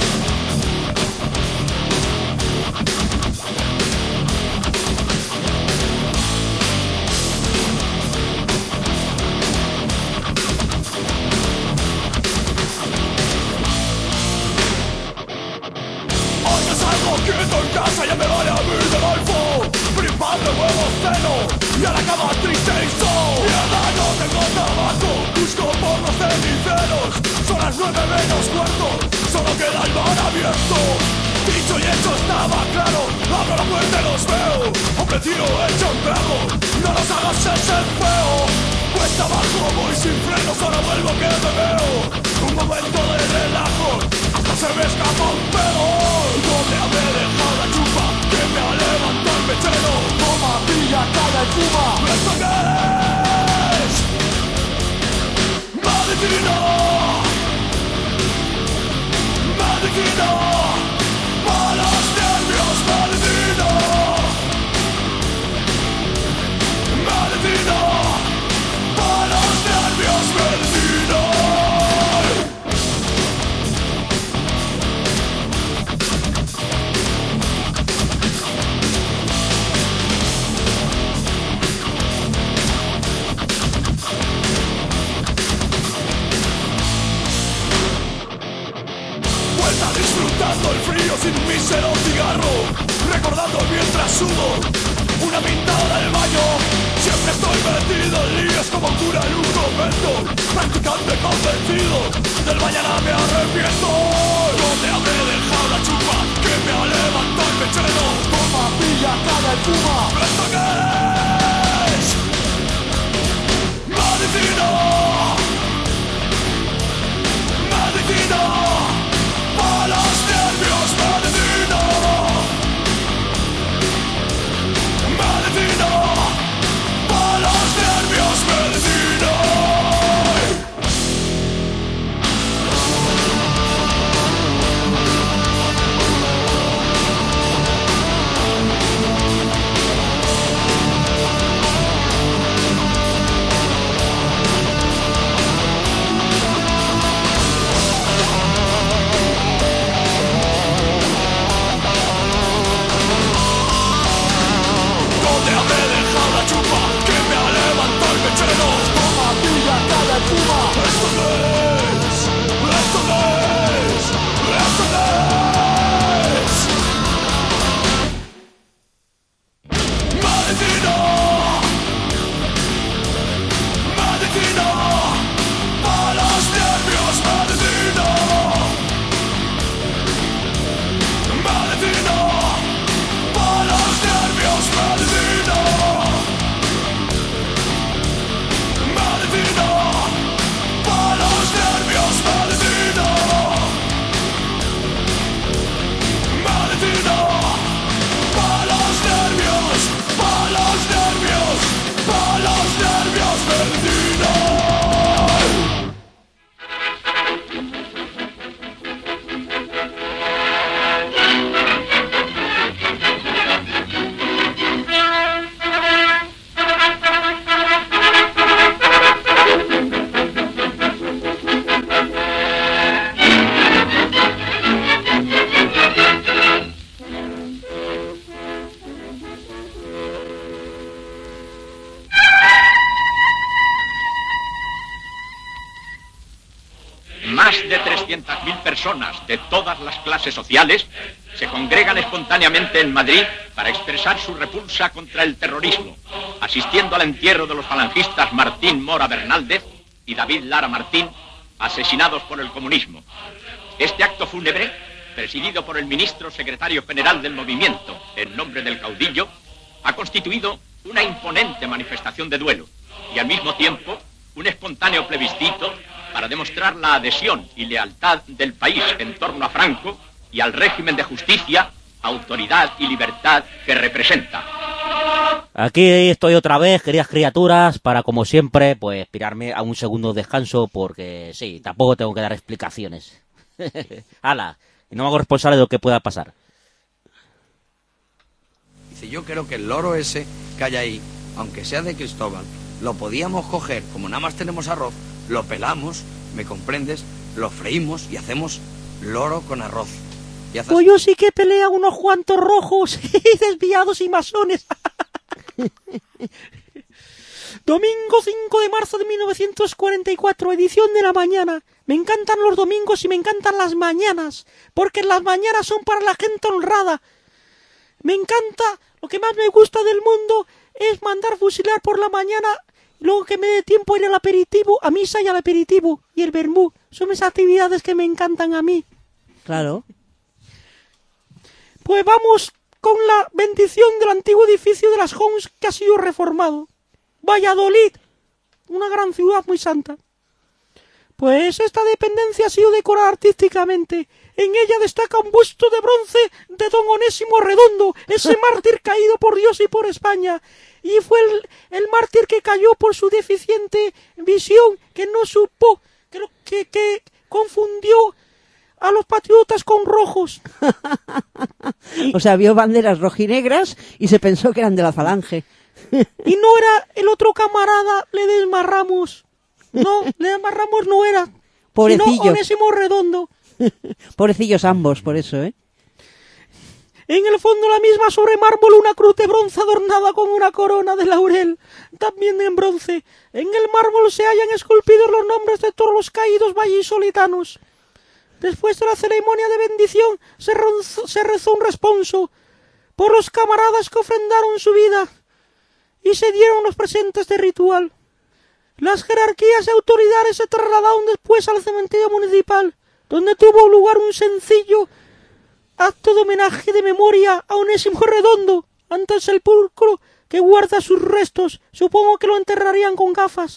Hoy no salgo quieto en casa, ya me vale a mí del golfo. Mi padre huevo ceno y a la cama triste y sol. Mierda, no tengo tabaco, busco por los ceniceros. Son las nueve menos cuarto, solo queda el bar abierto. Dicho y hecho estaba claro, abro la puerta y los veo. Hombre tío, echa un trago, no los hagas ese feo. Cuesta abajo, voy sin frenos, ahora vuelvo que me veo. Un momento de relajo, hasta se me escapa un pedo. ¿Dónde habré dejado la chupa que me ha levantado el mechero? Toma, pilla, calla y fuma. ¿Esto qué es? Medicina. Medicina. Para los nervios, medicina. Medicina. Para los nervios, medicina. Vuelta disfrutando el frío sin un mísero cigarro, recordando mientras sudo una pintada del baño. Siempre estoy metido en líos como un cura en un convento, practicante convencido, del mañana me arrepiento. ¿Dónde habré dejado la chupa que me ha levantado el mechero? Toma, pilla, calla y fuma. ¿Esto qué es? Medicina. Medicina. Para los nervios, medicina. Medicina. Para los nervios, medicina. ¿Dónde habré dejado la chupa que me ha levantado el mechero? Toma, pilla, calla y fuma. ¿Esto qué es? ¿Esto qué es? ¿Esto qué es? Medicina. Medicina. Para los nervios, medicina. Medicina. Para los nervios, medicina. Medicina. Para los nervios, medicina. Medicina. Para los nervios, para los nervios, para los nervios, medicina. Más de trescientas mil personas de todas las clases sociales se congregan espontáneamente en Madrid para expresar su repulsa contra el terrorismo, asistiendo al entierro de los falangistas Martín Mora Bernaldez y David Lara Martín, asesinados por el comunismo. Este acto fúnebre, presidido por el ministro secretario general del movimiento en nombre del caudillo, ha constituido una imponente manifestación de duelo y al mismo tiempo un espontáneo plebiscito para demostrar la adhesión y lealtad del país en torno a Franco y al régimen de justicia, autoridad y libertad que representa. Aquí estoy otra vez, queridas criaturas, para como siempre, pues pirarme a un segundo de descanso, porque sí, tampoco tengo que dar explicaciones. Hala, y no me hago responsable de lo que pueda pasar. Dice, yo creo que el loro ese que hay ahí, aunque sea de Cristóbal, lo podíamos coger, como nada más tenemos arroz, lo pelamos, ¿me comprendes? Lo freímos y hacemos loro con arroz. Y haces... Pues yo sí que pelea unos cuantos rojos y desviados y masones. Domingo cinco de marzo de mil novecientos cuarenta y cuatro, edición de la mañana. Me encantan los domingos y me encantan las mañanas, porque las mañanas son para la gente honrada. Me encanta, lo que más me gusta del mundo es mandar fusilar por la mañana, y luego que me dé tiempo ir al aperitivo, a misa y al aperitivo, y el vermú. Son esas actividades que me encantan a mí. Claro. Pues vamos con la bendición del antiguo edificio de las Homes que ha sido reformado. Valladolid, una gran ciudad muy santa. Pues esta dependencia ha sido decorada artísticamente. En ella destaca un busto de bronce de don Onésimo Redondo, ese mártir caído por Dios y por España. Y fue el, el mártir que cayó por su deficiente visión, que no supo, que, que, que confundió a los patriotas con rojos. O sea, vio banderas rojinegras y se pensó que eran de la Falange. Y no era el otro camarada, Ledesma Ramos. No, Ledesma Ramos no era. Pobrecillos. Sino Onésimo Redondo. Pobrecillos ambos, por eso, ¿eh? En el fondo la misma sobre mármol una cruz de bronce adornada con una corona de laurel, también en bronce. En el mármol se hallan esculpidos los nombres de todos los caídos vallisolitanos. Después de la ceremonia de bendición se, ronzo, se rezó un responso por los camaradas que ofrendaron su vida y se dieron los presentes de ritual. Las jerarquías y autoridades se trasladaron después al cementerio municipal, donde tuvo lugar un sencillo acto de homenaje de memoria a Onésimo Redondo ante el sepulcro que guarda sus restos. Supongo que lo enterrarían con gafas.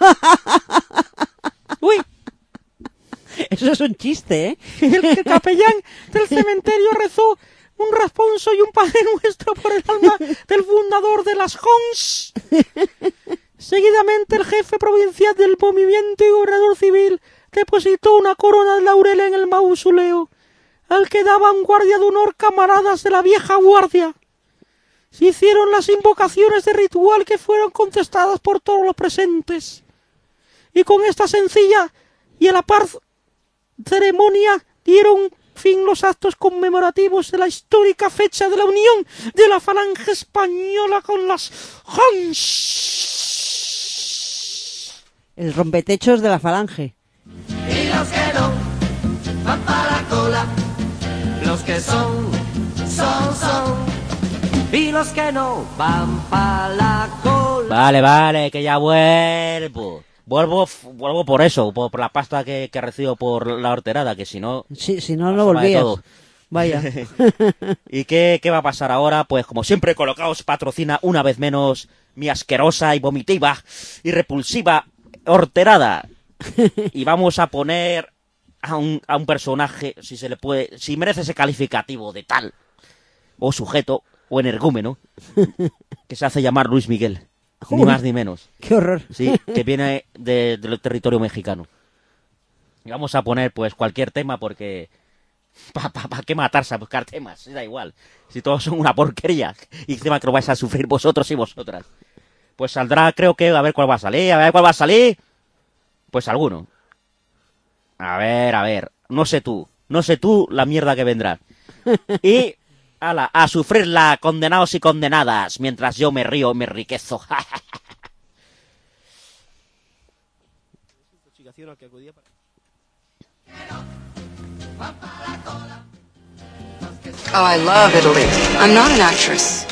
Uy. Eso es un chiste, ¿eh? El capellán del cementerio rezó un responso y un Padre Nuestro por el alma del fundador de las Homes. Seguidamente el jefe provincial del movimiento y gobernador civil depositó una corona de laurel en el mausoleo, al que daban guardia de honor camaradas de la vieja guardia. Se hicieron las invocaciones de ritual que fueron contestadas por todos los presentes. Y con esta sencilla y a la par ceremonia dieron fin los actos conmemorativos de la histórica fecha de la unión de la Falange Española con las Homes. El rompetechos de la Falange. Y los que no van para la cola, los que son, son, son. Y los que no van para la cola. Vale, vale, que ya vuelvo. Vuelvo, vuelvo por eso, por, por la pasta que, que recibo por la horterada, que si no... Sí, si no, no volvías. Vaya. ¿Y qué, qué va a pasar ahora? Pues como siempre, Colocaos patrocina una vez menos mi asquerosa y vomitiva y repulsiva horterada. Y vamos a poner a un, a un personaje, si se le puede, si merece ese calificativo de tal, o sujeto, o energúmeno, que se hace llamar Luis Miguel. Uy, ni más ni menos. ¡Qué horror! Sí, que viene de, del territorio mexicano. Y vamos a poner, pues, cualquier tema porque... ¿Para pa, pa qué matarse a buscar temas? Da igual. Si todos son una porquería. Y encima que lo vais a sufrir vosotros y vosotras. Pues saldrá, creo que... A ver cuál va a salir. A ver cuál va a salir. Pues alguno. A ver, a ver. No sé tú. No sé tú la mierda que vendrá. Y... ala, a sufrirla, condenados y condenadas, mientras yo me río y me enriquezo. Oh, I love Italy. I'm not an actress.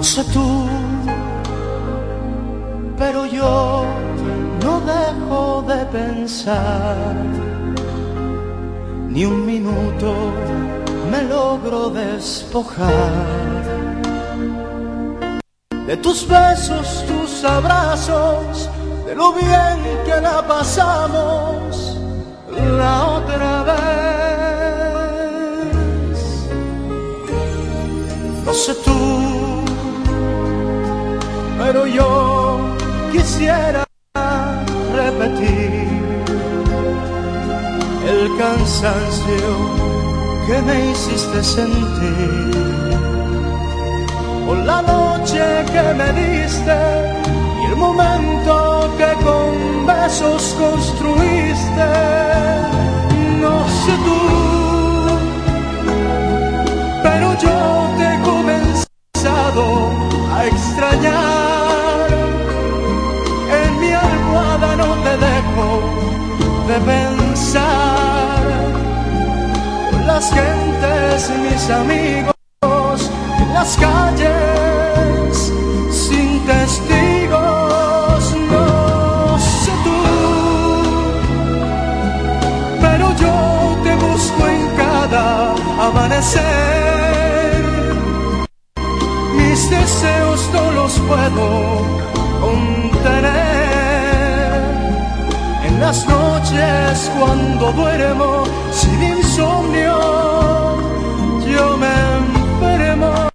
sé tú, pero yo no dejo de pensar, ni un minuto me logro despojar de tus besos, tus abrazos, de lo bien que la pasamos la otra vez. No sé tú, pero yo quisiera repetir el cansancio que me hiciste sentir, o la noche que me diste y el momento que con besos construiste. No sé tú, pero yo te he comenzado a extrañar. En mi almohada no te dejo de pensar. Las gentes, mis amigos, en las calles, sin testigos. No sé tú, pero yo te busco en cada amanecer. Mis deseos no los puedo contener. En las noches cuando duermo sin insomnio, yo me enfermo.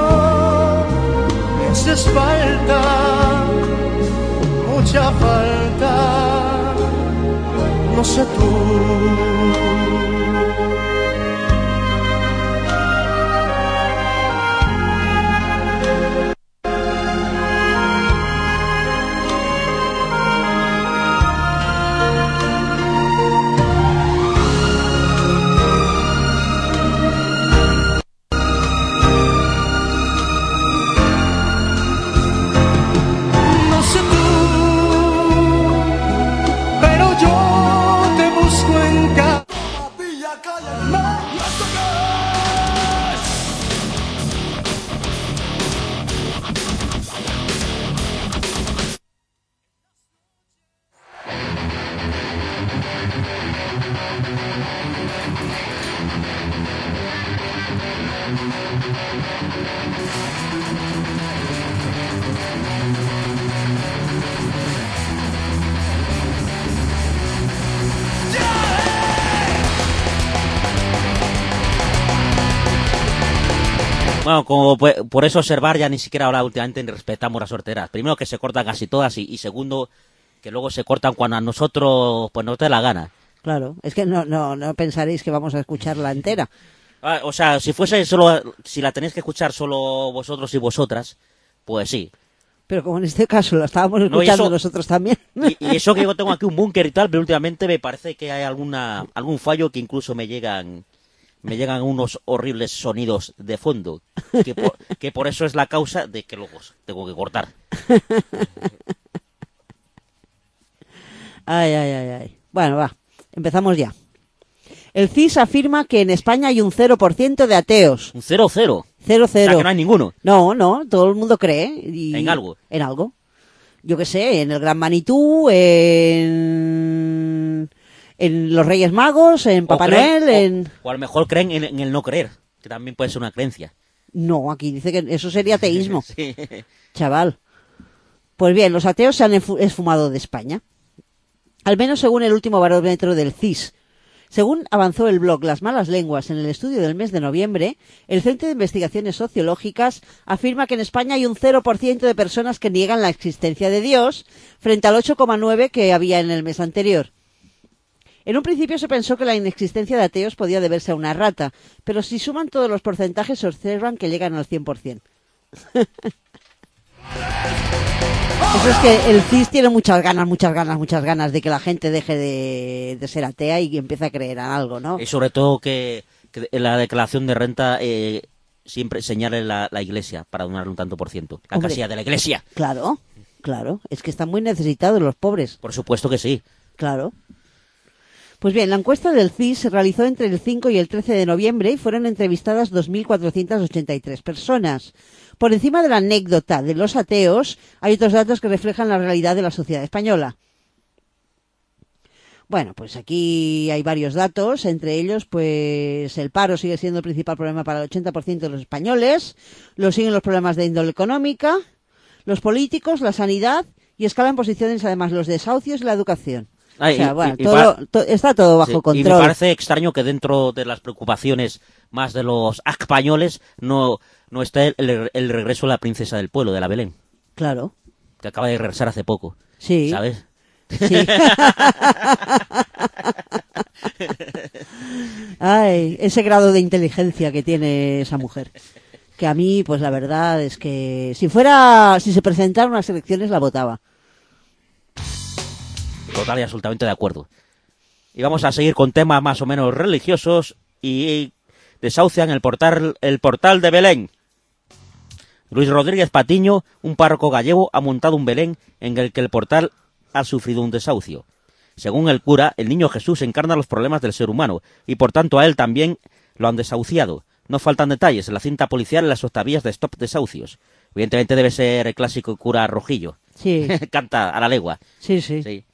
Me haces falta, mucha falta, no sé tú. Bueno, como por eso observar, ya ni siquiera ahora últimamente ni respetamos las sorteras. Primero, que se cortan casi todas, y, y segundo, que luego se cortan cuando a nosotros pues nos dé la gana. Claro, es que no, no, no pensaréis que vamos a escucharla entera. Ah, o sea, si fuese solo, si la tenéis que escuchar solo vosotros y vosotras, pues sí. Pero como en este caso la estábamos escuchando no, eso, nosotros también. Y, y eso que yo tengo aquí un búnker y tal, pero últimamente me parece que hay alguna algún fallo que incluso me llegan me llegan unos horribles sonidos de fondo, que por, que por eso es la causa de que luego tengo que cortar. Ay, ay, ay, ay. Bueno, va, empezamos ya. El C I S afirma que en España hay un cero por ciento de ateos. ¿Un cero cero? Cero cero. O sea, que no hay ninguno. No, no, todo el mundo cree. Y ¿En algo? En algo. Yo qué sé, en el Gran Manitú, en... en los Reyes Magos, en Papá creen, Noel, en... O, o a lo mejor creen en, en el no creer, que también puede ser una creencia. No, aquí dice que eso sería ateísmo. Sí. Chaval. Pues bien, los ateos se han esfumado de España. Al menos según el último barómetro del C I S. Según avanzó el blog Las Malas Lenguas en el estudio del mes de noviembre, el Centro de Investigaciones Sociológicas afirma que en España hay un cero por ciento de personas que niegan la existencia de Dios, frente al ocho coma nueve por ciento que había en el mes anterior. En un principio se pensó que la inexistencia de ateos podía deberse a una errata, pero si suman todos los porcentajes se observan que llegan al cien por ciento. Eso es que el C I S tiene muchas ganas, muchas ganas, muchas ganas de que la gente deje de, de ser atea y empiece a creer en algo, ¿no? Y sobre todo que, que en la declaración de renta eh, siempre señale la, la iglesia para donarle un tanto por ciento. La Hombre, casilla de la iglesia. Claro, claro. Es que están muy necesitados los pobres. Por supuesto que sí. Claro. Pues bien, la encuesta del C I S se realizó entre el cinco y el trece de noviembre y fueron entrevistadas dos mil cuatrocientas ochenta y tres personas. Por encima de la anécdota de los ateos, hay otros datos que reflejan la realidad de la sociedad española. Bueno, pues aquí hay varios datos, entre ellos, pues el paro sigue siendo el principal problema para el ochenta por ciento de los españoles, lo siguen los problemas de índole económica, los políticos, la sanidad, y escalan posiciones además los desahucios y la educación. Ay, o sea, y, bueno, y, y todo, pa... to, está todo bajo sí, control. Y me parece extraño que dentro de las preocupaciones más de los españoles no, no esté el, el regreso de la princesa del pueblo, de la Belén. Claro. Que acaba de regresar hace poco. Sí. ¿Sabes? Sí. Ay, ese grado de inteligencia que tiene esa mujer. Que a mí, pues la verdad es que si fuera, si se presentaran unas elecciones la votaba. Total y absolutamente de acuerdo. Y vamos a seguir con temas más o menos religiosos y desahucian el portal, el portal de Belén. Luis Rodríguez Patiño, un párroco gallego, ha montado un Belén en el que el portal ha sufrido un desahucio. Según el cura, el niño Jesús encarna los problemas del ser humano y por tanto a él también lo han desahuciado. No faltan detalles en la cinta policial en las octavillas de Stop Desahucios. Evidentemente debe ser el clásico cura Rojillo. Sí. Canta a la legua. Sí, sí. Sí.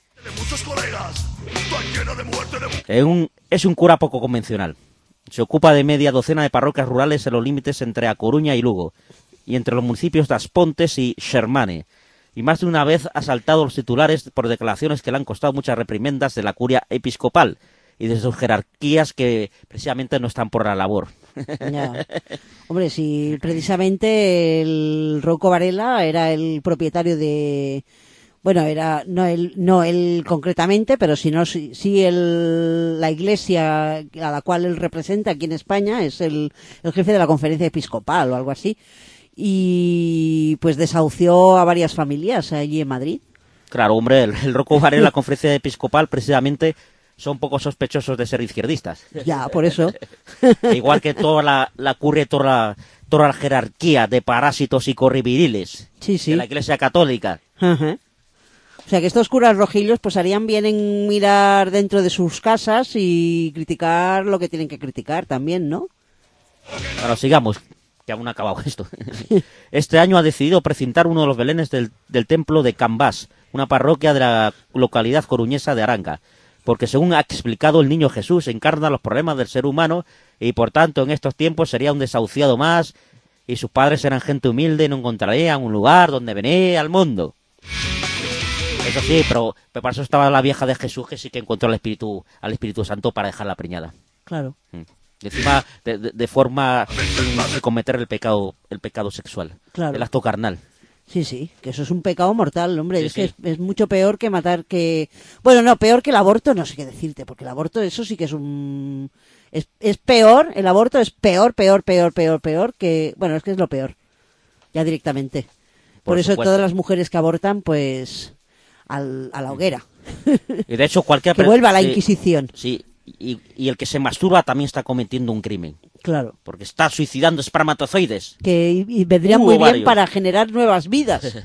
Es un, es un cura poco convencional. Se ocupa de media docena de parroquias rurales en los límites entre A Coruña y Lugo, y entre los municipios de As Pontes y Xermane. Y más de una vez ha saltado los titulares por declaraciones que le han costado muchas reprimendas de la curia episcopal y de sus jerarquías que precisamente no están por la labor. Ya. Hombre, si precisamente el Rouco Varela era el propietario de... Bueno, era no él, no él concretamente, pero si no, sí, sí el, la iglesia a la cual él representa aquí en España es el, el jefe de la conferencia episcopal o algo así. Y pues desahució a varias familias allí en Madrid. Claro, hombre, el, el Rouco Varela, la conferencia episcopal, precisamente son poco sospechosos de ser izquierdistas. Ya, por eso. Igual que toda la, la curre, toda la, toda la jerarquía de parásitos y corriviriles sí, sí. de la Iglesia Católica. Ajá. O sea que estos curas rojillos pues harían bien en mirar dentro de sus casas y criticar lo que tienen que criticar también, ¿no? Bueno, sigamos, que aún no ha acabado esto. Este año ha decidido precintar uno de los belenes del, del templo de Cambás, una parroquia de la localidad coruñesa de Aranga, porque según ha explicado el niño Jesús encarna los problemas del ser humano y por tanto en estos tiempos sería un desahuciado más y sus padres eran gente humilde y no encontrarían un lugar donde venir al mundo. Eso sí, pero, pero para eso estaba la vieja de Jesús que sí que encontró al Espíritu, al Espíritu Santo para dejarla preñada. Claro. Mm. Y encima de, de, de forma sin, sin cometer el pecado, el pecado sexual, claro. El acto carnal. Sí, sí, que eso es un pecado mortal, hombre. Sí, es sí. que es, es mucho peor que matar que... Bueno, no, peor que el aborto, no sé qué decirte, porque el aborto, eso sí que es un... Es, es peor, el aborto es peor, peor, peor, peor, peor que... Bueno, es que es lo peor, ya directamente. Por, Por eso supuesto. todas las mujeres que abortan, pues, al, a la hoguera. Y de hecho cualquier... Que vuelva a la sí, Inquisición. Sí, y, y el que se masturba también está cometiendo un crimen. Claro. Porque está suicidando espermatozoides. Que y, y vendrían Hubo muy bien varios. para generar nuevas vidas. Sí.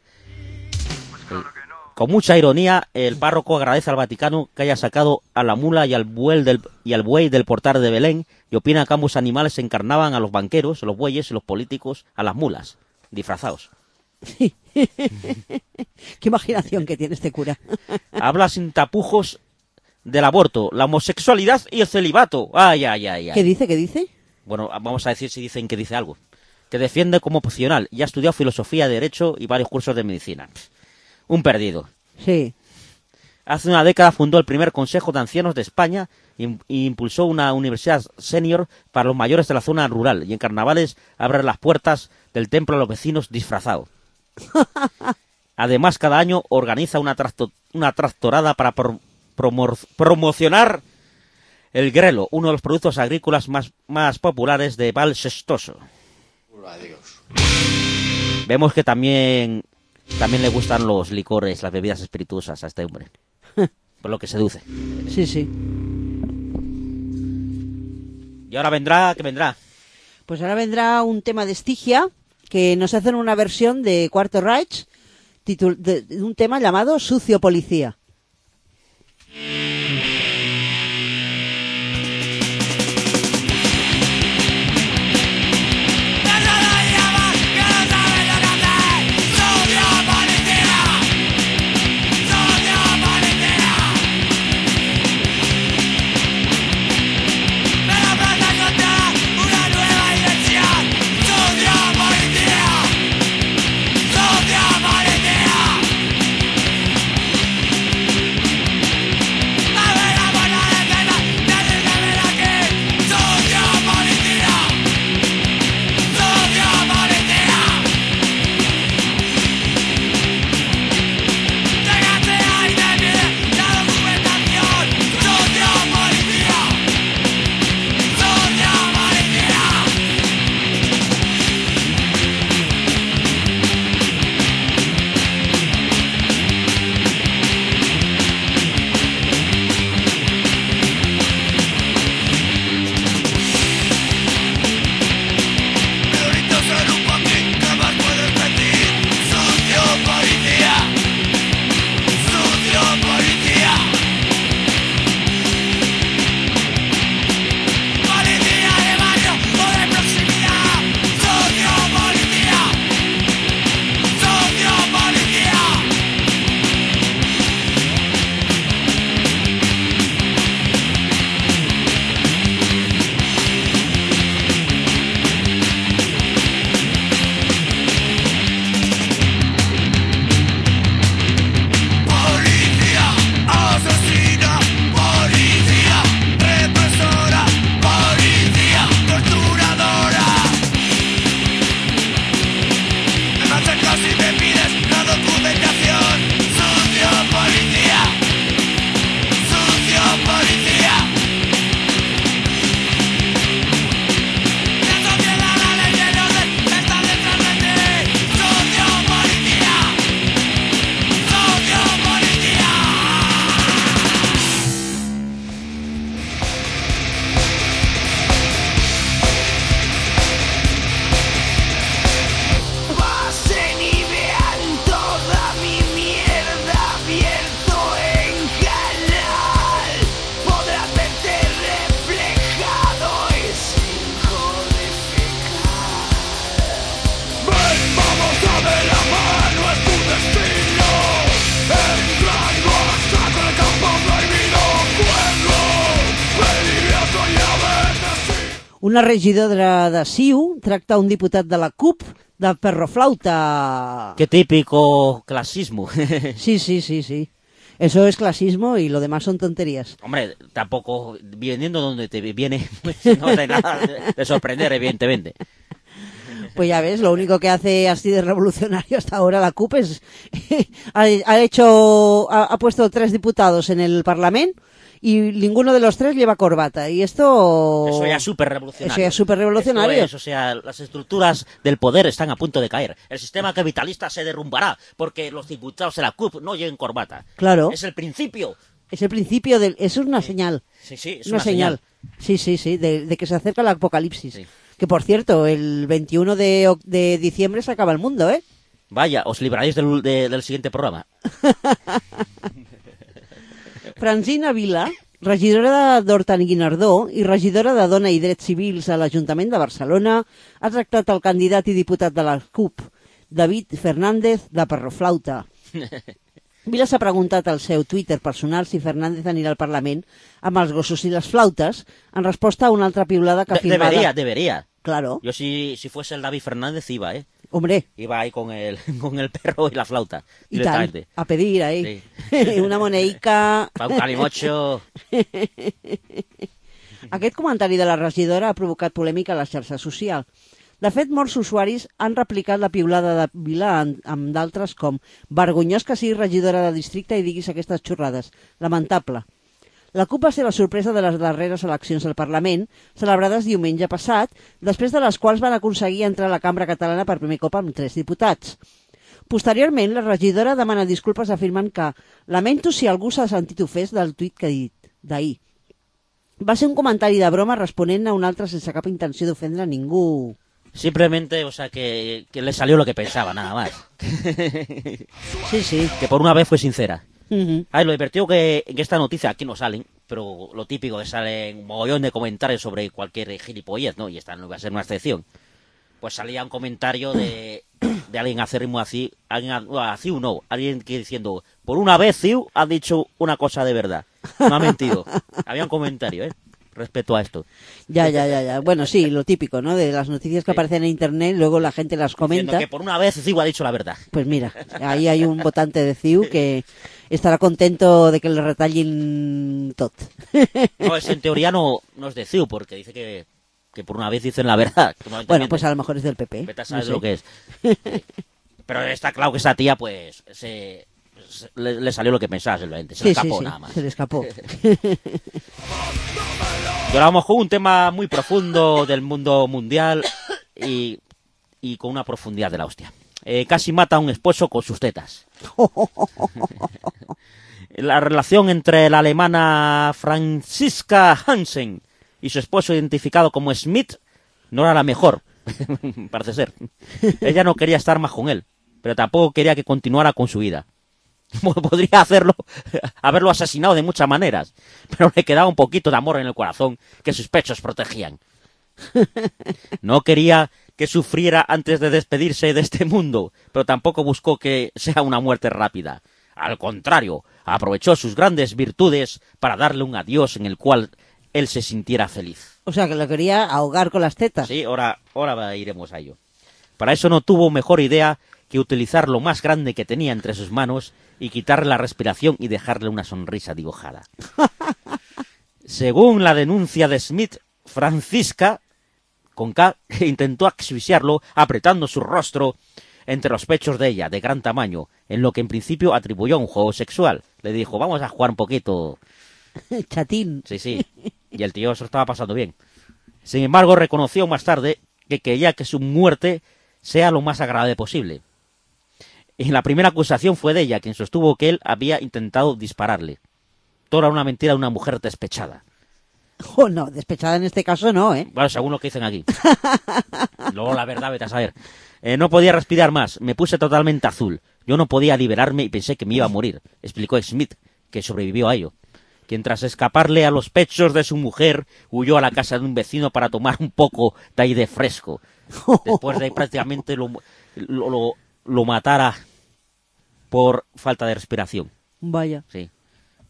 Con mucha ironía, el párroco agradece al Vaticano que haya sacado a la mula y al buey del, y al buey del portal de Belén y opina que ambos animales se encarnaban a los banqueros, a los bueyes y los políticos, a las mulas, disfrazados. Sí. Qué imaginación que tiene este cura. Habla sin tapujos del aborto, la homosexualidad y el celibato. Ay, ay, ay, ay. ¿Qué dice? ¿Qué dice? Bueno, vamos a decir si dicen que dice algo. Que defiende como opcional y ha estudiado filosofía, derecho y varios cursos de medicina. Un perdido. Sí. Hace una década fundó el primer Consejo de Ancianos de España e impulsó una universidad senior para los mayores de la zona rural y en carnavales abre las puertas del templo a los vecinos disfrazados. Además, cada año organiza una, tracto, una tractorada para pro, promo, promocionar el grelo, uno de los productos agrícolas más, más populares de Val Sestoso. Adiós. Vemos que también, también le gustan los licores, las bebidas espirituosas a este hombre. Por lo que seduce. Sí, sí. Y ahora vendrá, ¿qué vendrá? Pues ahora vendrá un tema de Estigia, que nos hacen una versión de Cuarto Reich, titul- de, de un tema llamado Sucio Policía. Cada día más Una regidora de C I U tracta a un diputat de la C U P de perroflauta. Qué típico clasismo. Sí, sí, sí, sí. Eso es clasismo y lo demás son tonterías. Hombre, tampoco, viniendo donde te viene, pues no hay nada de sorprender, evidentemente. Pues ya ves, lo único que hace así de revolucionario hasta ahora la C U P es... ha, ha hecho... Ha, ha puesto tres diputados en el Parlamento y ninguno de los tres lleva corbata. Y esto... Eso ya es súper revolucionario. Eso ya es súper revolucionario. Eso es, o sea, las estructuras del poder están a punto de caer. El sistema capitalista se derrumbará porque los diputados de la C U P no lleven corbata. Claro. Es el principio. Es el principio del... Eso es una señal. Sí, sí, es una, una señal. señal. Sí, sí, sí, de, de que se acerca el apocalipsis. Sí. Que, por cierto, el veintiuno de, de diciembre se acaba el mundo, ¿eh? Vaya, os libraréis del, de, del siguiente programa. Francina Vila, regidora d'Horta i Guinardó i regidora de Dona i Drets Civils a l'Ajuntament de Barcelona, ha tractat el candidat i diputat de la C U P, David Fernández, de perroflauta. Vila s'ha preguntat al seu Twitter personal si Fernández anirà al Parlament amb els gossos i les flautes, en resposta a una altra piulada que De afirmava... debería, debería. Claro. Yo si, si fuese el David Fernández iba, ¿eh? Hombre. Iba ahí con el, con el perro y la flauta. I tant, Directamente. a pedir ahí. Sí. Una moneica... Pa un calimocho. Aquest comentari de la regidora ha provocat polèmica a les xarxes socials. De fet, molts usuaris han replicat la piulada de Vila amb d'altres com vergonyós que sigui regidora de districte i diguis aquestes xorrades. Lamentable. La C U P va ser la sorpresa de les darreres eleccions al Parlament, celebrades diumenge passat, després de les quals van aconseguir entrar a la Cambra Catalana per primer cop amb tres diputats. Posteriorment, la regidora demana disculpes afirmant que «lamento si algú s'ha sentit ofès del tuit que he dit, d'ahir». Va ser un comentari de broma responent a un altre sense cap intenció d'ofendre a ningú. Simplemente, o sea, que, que le salió lo que pensaba, nada más. Sí, sí. Que por una vez fue sincera. Uh-huh. Ay, lo divertido que en esta noticia aquí no salen, pero lo típico que salen un mogollón de comentarios sobre cualquier gilipollez, ¿no? Y esta no va a ser una excepción. Pues salía un comentario de, de alguien acérrimo así, alguien así o no, alguien que diciendo, por una vez Ciu ha dicho una cosa de verdad, no ha mentido. Había un comentario, ¿eh? Respecto a esto. Ya, ya, ya, ya. Bueno, sí, lo típico, ¿no? De las noticias que Sí. aparecen en internet, luego la gente las comenta. Diciendo que por una vez Ciu ha dicho la verdad. Pues mira, ahí hay un votante de C I U que estará contento de que le retallin tot. No, es, en teoría no, no es de Ciu, porque dice que, que por una vez dicen la verdad. Bueno, pues a lo mejor es del P P. Vete a saber no sé. lo que es. Pero está claro que esa tía, pues, se, se- le, le salió lo que pensaba, simplemente. Se le Sí, sí, escapó sí, nada más. se le escapó. Y ahora vamos con un tema muy profundo del mundo mundial y, y con una profundidad de la hostia. Eh, casi mata a un esposo con sus tetas. La relación entre la alemana Franziska Hansen y su esposo identificado como Smith no era la mejor, parece ser. Ella no quería estar más con él, pero tampoco quería que continuara con su vida. Podría hacerlo, haberlo asesinado de muchas maneras, pero le quedaba un poquito de amor en el corazón que sus pechos protegían. No quería que sufriera antes de despedirse de este mundo, pero tampoco buscó que sea una muerte rápida. Al contrario, aprovechó sus grandes virtudes para darle un adiós en el cual él se sintiera feliz. O sea, que lo quería ahogar con las tetas. Sí, ahora, ahora iremos a ello. Para eso no tuvo mejor idea que utilizar lo más grande que tenía entre sus manos y quitarle la respiración y dejarle una sonrisa dibujada. Según la denuncia de Smith, Franziska, con K, intentó asfixiarlo apretando su rostro entre los pechos de ella, de gran tamaño, en lo que en principio atribuyó a un juego sexual. Le dijo, vamos a jugar un poquito. Chatín. Sí, sí. Y el tío se lo estaba pasando bien. Sin embargo, reconoció más tarde que quería que su muerte sea lo más agradable posible. Y la primera acusación fue de ella, quien sostuvo que él había intentado dispararle. Todo era una mentira de una mujer despechada. Oh, no, despechada en este caso no, ¿eh? Bueno, según lo que dicen aquí. Luego la verdad, vete a saber. Eh, no podía respirar más, me puse totalmente azul. Yo no podía liberarme y pensé que me iba a morir, explicó Smith, que sobrevivió a ello. Quien tras escaparle a los pechos de su mujer, huyó a la casa de un vecino para tomar un poco de aire fresco. Después de prácticamente lo, lo, lo, lo matara por falta de respiración. Vaya. Sí.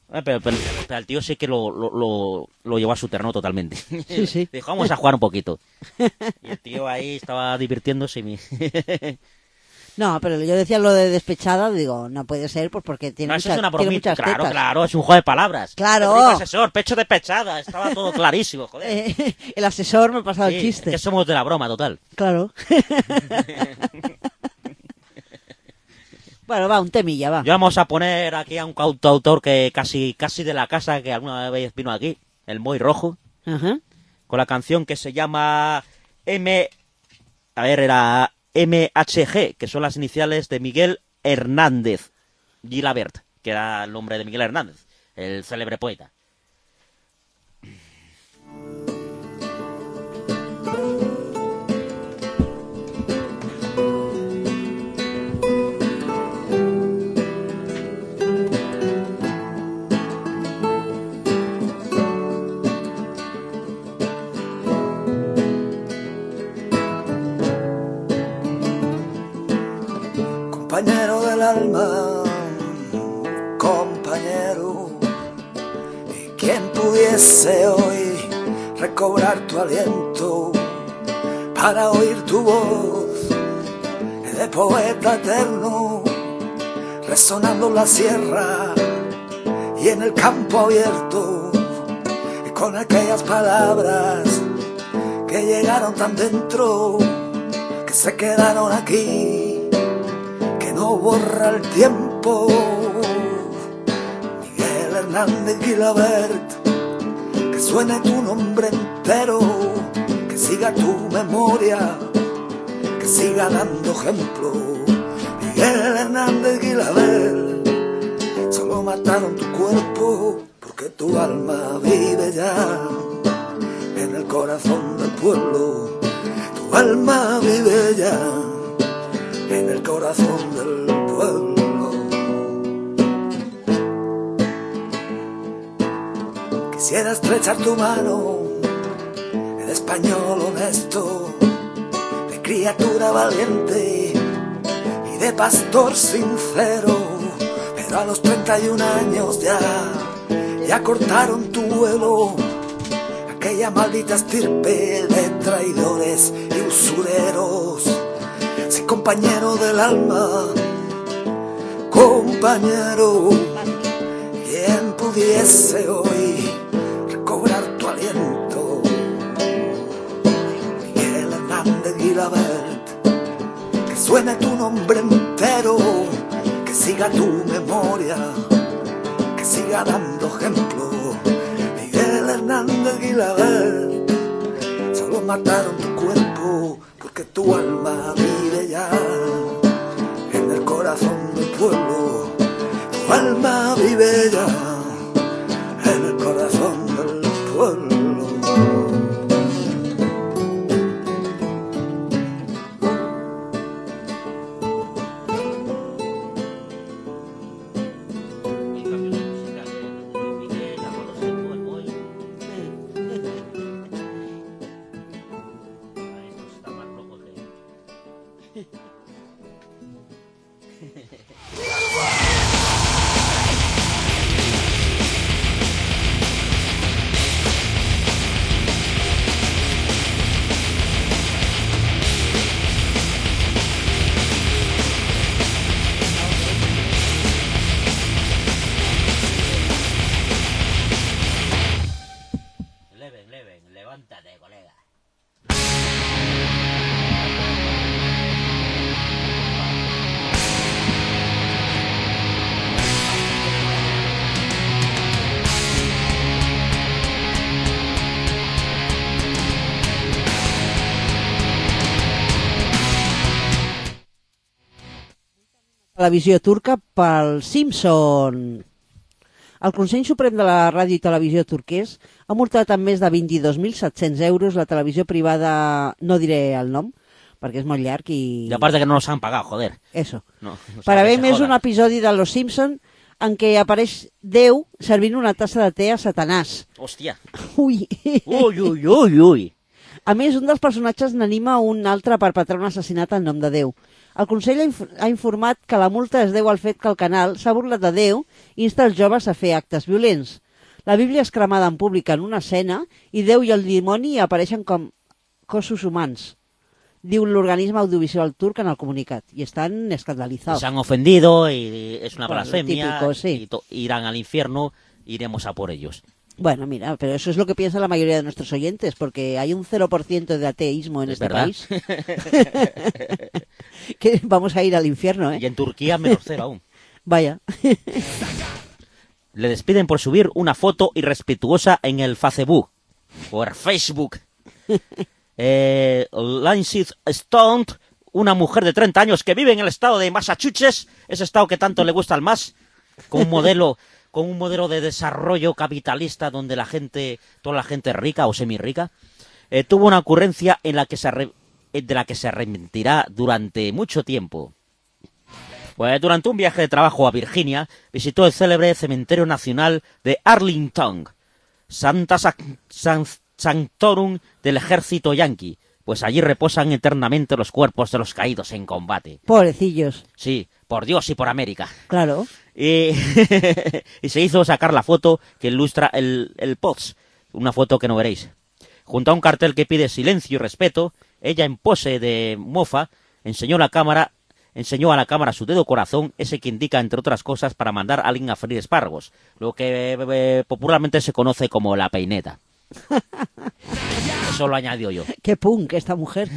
Eh, Pero, pero, pero el tío sí que lo, lo, lo, lo llevó a su terreno totalmente. Sí, sí. Dijo, vamos a jugar un poquito. Y el tío ahí estaba divirtiéndose. Y mi... No, pero yo decía lo de despechada, digo, no puede ser, pues porque tiene, No, eso mucha- es una tiene bromita. muchas Claro, tetas. claro, es un juego de palabras. Claro. El asesor, pecho despechada, estaba todo clarísimo, joder. Eh, el asesor me ha pasado Sí, el chiste. es que somos de la broma, total. Claro. Bueno, va, un temilla, va. Yo vamos a poner aquí a un cantautor que casi casi de la casa, que alguna vez vino aquí, el Moy Rojo, Ajá. con la canción que se llama M... A ver, era M H G, que son las iniciales de Miguel Hernández Gilabert, que era el nombre de Miguel Hernández, el célebre poeta. Compañero del alma, compañero, y quien pudiese hoy recobrar tu aliento para oír tu voz de poeta eterno, resonando en la sierra y en el campo abierto, y con aquellas palabras que llegaron tan dentro, que se quedaron aquí, no borra el tiempo. Miguel Hernández Gilabert, que suene tu nombre entero, que siga tu memoria, que siga dando ejemplo. Miguel Hernández Gilabert, solo mataron tu cuerpo porque tu alma vive ya en el corazón del pueblo. Tu alma vive ya en el corazón del pueblo. Quisiera estrechar tu mano de español honesto, de criatura valiente y de pastor sincero, pero a los treinta y un años ya, ya cortaron tu vuelo, aquella maldita estirpe de traidores y usureros. Sí, compañero del alma, compañero, quien pudiese hoy recobrar tu aliento. Miguel Hernández Gilabert, que suene tu nombre entero, que siga tu memoria, que siga dando ejemplo. Miguel Hernández Gilabert, solo mataron tu cuerpo porque tu alma vive ya en el corazón del pueblo. Tu alma vive ya en el corazón del pueblo. Leven, leven, levántate, colega. Televisió turca pel Simpson. El Consell Suprem de la Ràdio i Televisió turquès ha multat amb més de vint-i-dos mil set-cents euros la televisió privada, no diré el nom, perquè és molt llarg i... Y aparte que no nos han pagado, joder. Eso. No, o sea, Per que haver se més jodan. un episodi de Los Simpson en què apareix Déu servint una tassa de te a Satanàs. Hostia. Ui. Uy, uy, uy, uy. A més, un dels personatges n'anima un altre a perpetrar un assassinat en nom de Déu. El Consell ha, inf ha informat que la multa es deu al fet que el canal s'ha burlat de Déu i insta els joves a fer actes violents. La Bíblia és cremada en públic en una escena i Déu i el dimoni apareixen com cossos humans, diu l'organisme audiovisual turc en el comunicat, y están escandalizados. Se han ofendido y es una bueno, blasfemia, típico, sí. y irán al infierno, iremos a por ellos. Bueno, mira, pero eso es lo que piensa la mayoría de nuestros oyentes, porque hay un cero por ciento de ateísmo en ¿Es este verdad? país. Que vamos a ir al infierno, ¿eh? Y en Turquía menos cero aún. Vaya. Le despiden por subir una foto irrespetuosa en el Facebook. O el Facebook. eh, Lindsay Stone, una mujer de treinta años que vive en el estado de Massachusetts, ese estado que tanto le gusta al más, con un modelo... con un modelo de desarrollo capitalista donde la gente, toda la gente rica o semirrica, eh, tuvo una ocurrencia en la que se arre de la que se arrepentirá durante mucho tiempo. Pues durante un viaje de trabajo a Virginia, visitó el célebre cementerio nacional de Arlington, Santa Sanctorum del ejército yanqui, pues allí reposan eternamente los cuerpos de los caídos en combate. Pobrecillos. Sí, por Dios y por América. Claro. Y, y se hizo sacar la foto que ilustra el, el post, una foto que no veréis. Junto a un cartel que pide silencio y respeto, ella en pose de mofa enseñó, la cámara, enseñó a la cámara su dedo corazón, ese que indica, entre otras cosas, para mandar a alguien a freír espárragos, lo que eh, popularmente se conoce como la peineta. Eso lo añadió yo. Qué punk esta mujer.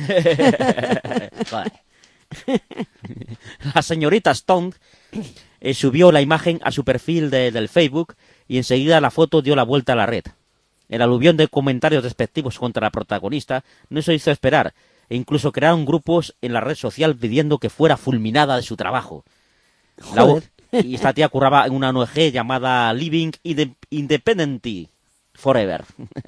La señorita Stone eh, subió la imagen a su perfil de, del Facebook y enseguida la foto dio la vuelta a la red. El aluvión de comentarios despectivos contra la protagonista no se hizo esperar e incluso crearon grupos en la red social pidiendo que fuera fulminada de su trabajo. La, y esta tía curraba en una O N G llamada Living Independently Forever.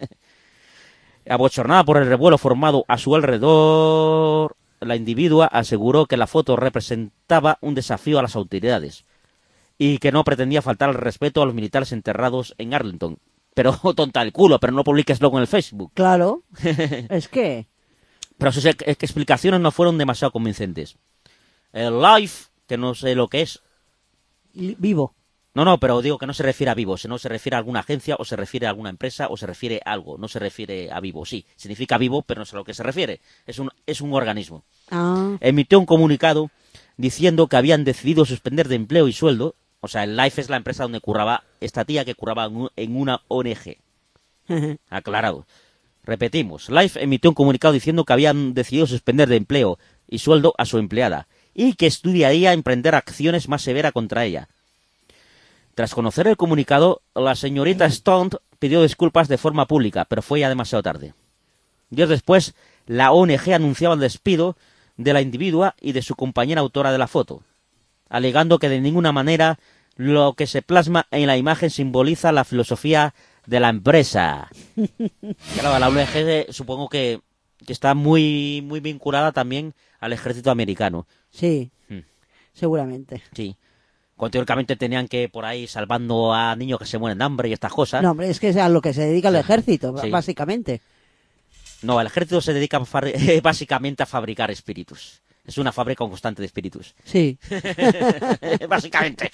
Abochornada por el revuelo formado a su alrededor, la individua aseguró que la foto representaba un desafío a las autoridades y que no pretendía faltar el respeto a los militares enterrados en Arlington. Pero tonta el culo, pero no publiques luego en el Facebook. Claro, es que... Pero sus e explicaciones no fueron demasiado convincentes. El live, que no sé lo que es... Vivo. No, no, pero digo que no se refiere a vivo, no se refiere a alguna agencia, o se refiere a alguna empresa, o se refiere a algo, no se refiere a vivo. Sí, significa vivo, pero no sé a lo que se refiere. Es un, es un organismo. Ah. Emitió un comunicado diciendo que habían decidido suspender de empleo y sueldo. O sea, el Life es la empresa donde curraba esta tía que curraba en una O N G. Aclarado. Repetimos, Life emitió un comunicado diciendo que habían decidido suspender de empleo y sueldo a su empleada y que estudiaría emprender acciones más severas contra ella. Tras conocer el comunicado, la señorita Stone pidió disculpas de forma pública, pero fue ya demasiado tarde. Días después, la O N G anunciaba el despido de la individua y de su compañera autora de la foto, alegando que de ninguna manera lo que se plasma en la imagen simboliza la filosofía de la empresa. Claro, la O N G supongo que, que está muy, muy vinculada también al ejército americano. Sí, hmm. seguramente. Sí. Cuando teóricamente tenían que por ahí salvando a niños que se mueren de hambre y estas cosas. No, hombre, es que es a lo que se dedica el ejército, sí. básicamente. No, el ejército se dedica básicamente a fabricar espíritus. Es una fábrica constante de espíritus. Sí. Básicamente.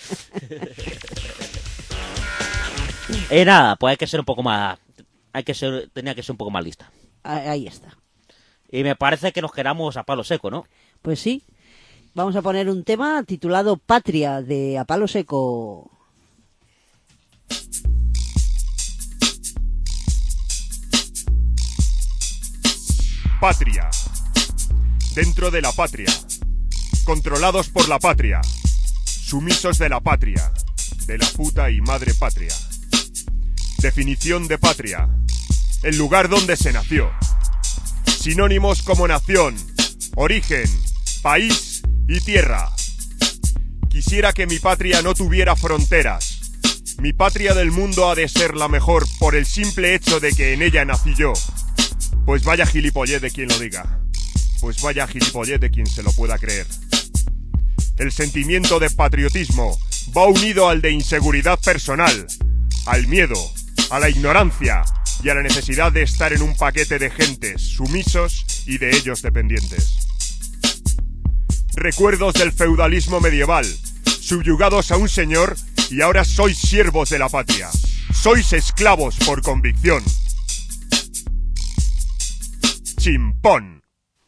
Y nada, pues hay que ser un poco más... Hay que ser, tenía que ser un poco más lista. Ahí está. Y me parece que nos quedamos a palo seco, ¿no? Pues sí. Vamos a poner un tema titulado Patria, de A Palo Seco. Patria. Dentro de la patria. Controlados por la patria. Sumisos de la patria. De la puta y madre patria. Definición de patria. El lugar donde se nació. Sinónimos como nación, origen, país y tierra. Quisiera que mi patria no tuviera fronteras. Mi patria del mundo ha de ser la mejor por el simple hecho de que en ella nací yo. Pues vaya gilipollez de quien lo diga. Pues vaya gilipollez de quien se lo pueda creer. El sentimiento de patriotismo va unido al de inseguridad personal, al miedo, a la ignorancia, y a la necesidad de estar en un paquete de gentes sumisos y de ellos dependientes. Recuerdos del feudalismo medieval, subyugados a un señor y ahora sois siervos de la patria. Sois esclavos por convicción. Chimpón.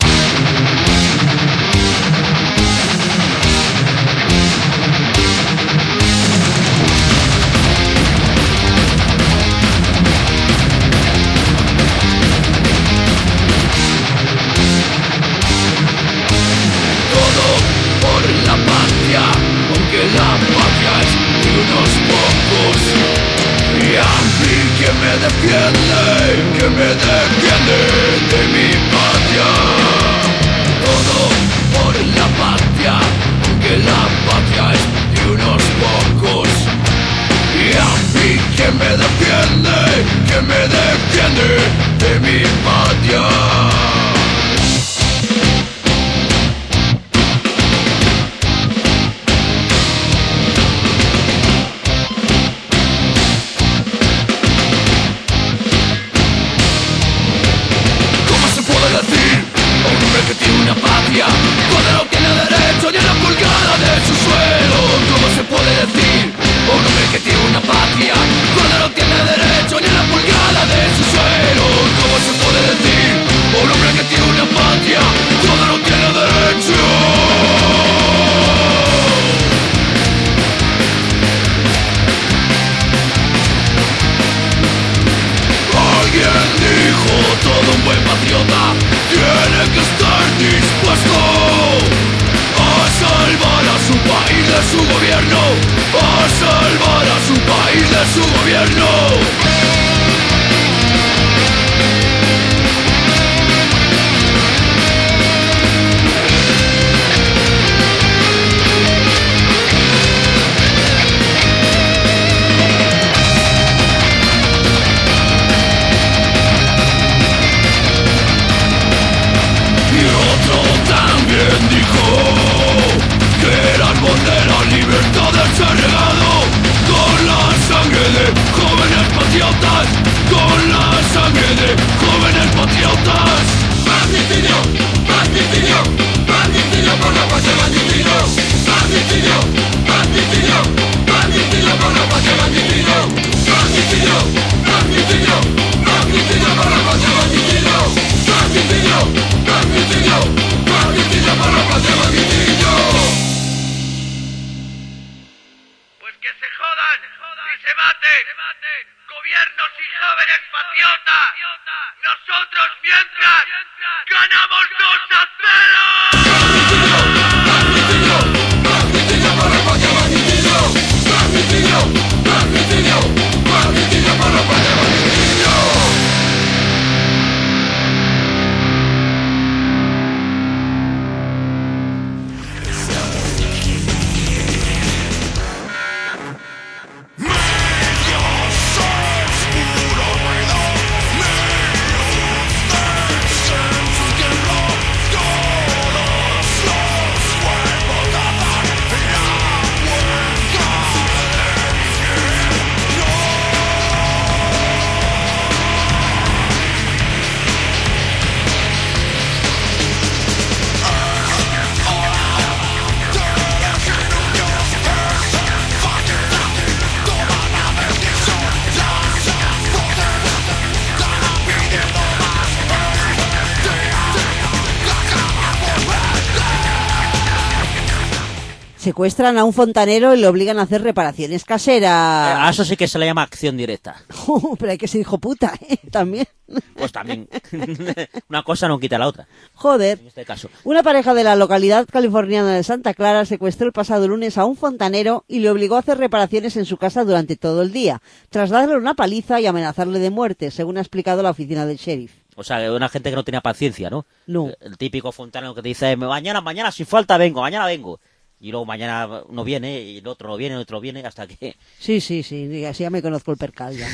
Por la patria, aunque la patria es de unos pocos. Y a mí que me defiende, que me defiende de mi patria. Todo por la patria, aunque la patria es de unos pocos. Y a mí que me defiende, que me defiende de mi patria. Que tiene una patria, cuando no tiene derecho ni a la pulgada de su suelo. ¿Cómo se puede decir a un hombre que tiene una patria, cuando no tiene derecho ni a la pulgada de su suelo? ¿Cómo se puede decir a un hombre que tiene una patria, cuando no tiene derecho? Alguien dijo, todo un buen patriota tiene que estar dispuesto a salvar a su país de su gobierno, a salvar a su país de su gobierno. También dijo que el árbol de la libertad se ha regado con la sangre de jóvenes patriotas, con la sangre de jóvenes patriotas. Magnicidio, magnicidio, magnicidio por la paz de magnicidio. Magnicidio, magnicidio, magnicidio por la paz de magnicidio. Magnicidio, magnicidio, magnicidio por la paz de magnicidio. Magnicidio, magnicidio, magnicidio por la paz de magnicidio. Pues que se jodan y se maten gobiernos y jóvenes patriotas. Nosotros mientras ganamos dos a cero. Magnicidio, magnicidio por la paz de magnicidio. Magnicidio, magnicidio, magnicidio por la paz de magnicidio. Secuestran a un fontanero y le obligan a hacer reparaciones caseras. A eso sí que se le llama acción directa. Oh, pero hay que ser hijo puta, ¿eh? También. Pues también. Una cosa no quita la otra. Joder. En este caso. Una pareja de la localidad californiana de Santa Clara secuestró el pasado lunes a un fontanero y le obligó a hacer reparaciones en su casa durante todo el día, tras darle una paliza y amenazarle de muerte, según ha explicado la oficina del sheriff. O sea, una gente que no tenía paciencia, ¿no? No. El típico fontanero que te dice, mañana, mañana, sin falta vengo, mañana vengo. Y luego mañana no viene, y el otro no viene, el otro viene, hasta que... Sí, sí, sí, así ya me conozco el percal ya.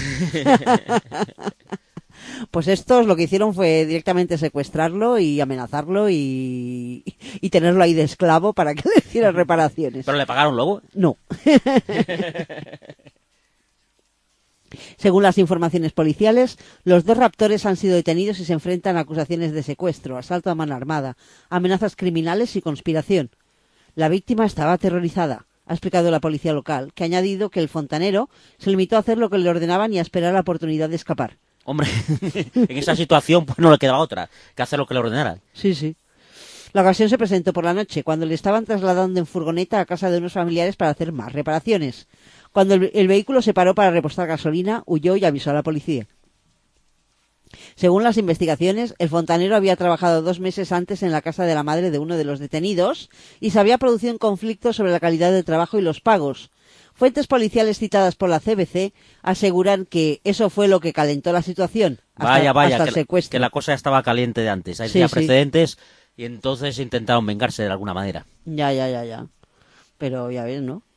Pues estos lo que hicieron fue directamente secuestrarlo y amenazarlo y, y tenerlo ahí de esclavo para que le hiciera reparaciones. ¿Pero le pagaron luego? No. Según las informaciones policiales, los dos raptores han sido detenidos y se enfrentan a acusaciones de secuestro, asalto a mano armada, amenazas criminales y conspiración. La víctima estaba aterrorizada, ha explicado la policía local, que ha añadido que el fontanero se limitó a hacer lo que le ordenaban y a esperar la oportunidad de escapar. Hombre, en esa situación pues no le quedaba otra que hacer lo que le ordenaran. Sí, sí. La ocasión se presentó por la noche, cuando le estaban trasladando en furgoneta a casa de unos familiares para hacer más reparaciones. Cuando el, el vehículo se paró para repostar gasolina, huyó y avisó a la policía. Según las investigaciones, el fontanero había trabajado dos meses antes en la casa de la madre de uno de los detenidos y se había producido un conflicto sobre la calidad del trabajo y los pagos. Fuentes policiales citadas por la C B C aseguran que eso fue lo que calentó la situación hasta, Vaya, vaya, hasta el que, secuestro. que la cosa estaba caliente de antes. Hay Sí, ya sí. precedentes y entonces intentaron vengarse de alguna manera. Ya, ya, ya, ya. Pero ya ves, ¿no?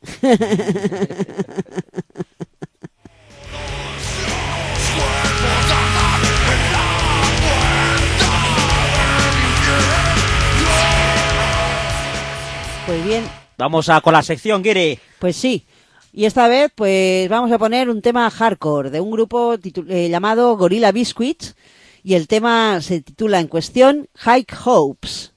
Pues bien. Vamos a con la sección, Guiri. Pues sí. Y esta vez, pues vamos a poner un tema hardcore de un grupo titu- eh, llamado Gorilla Biscuits. Y el tema se titula en cuestión High Hopes.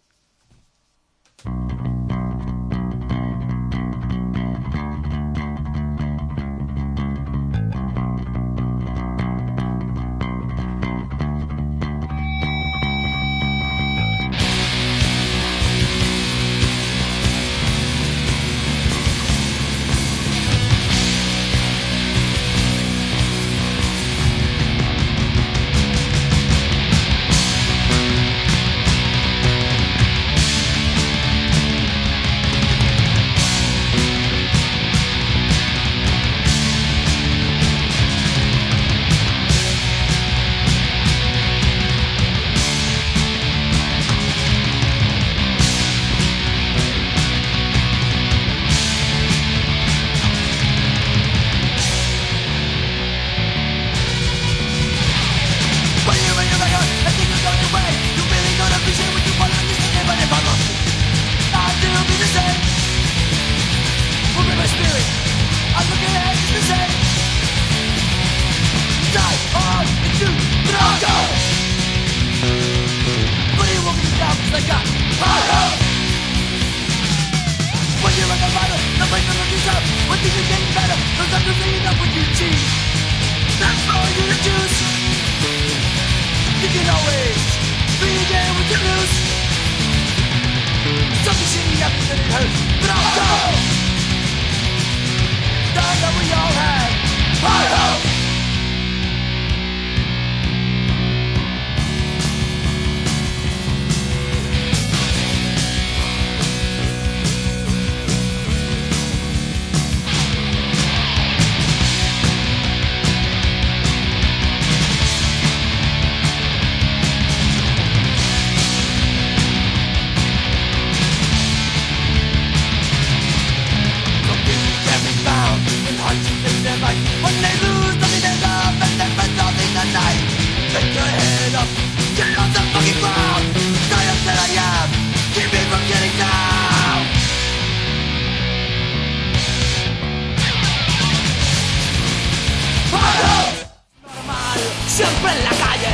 Siempre en la calle,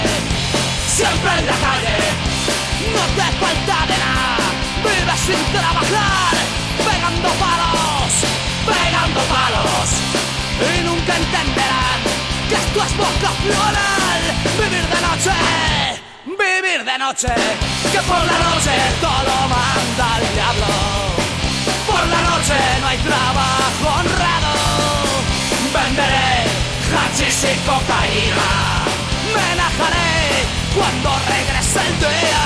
siempre en la calle, no te falta de nada, vives sin trabajar, pegando palos, pegando palos, y nunca entenderán que esto es vocacional, vivir de noche, vivir de noche, que por la noche todo manda al diablo, por la noche no hay trabajo honrado, venderé hachís y cocaína. Me enajaré cuando regrese el día.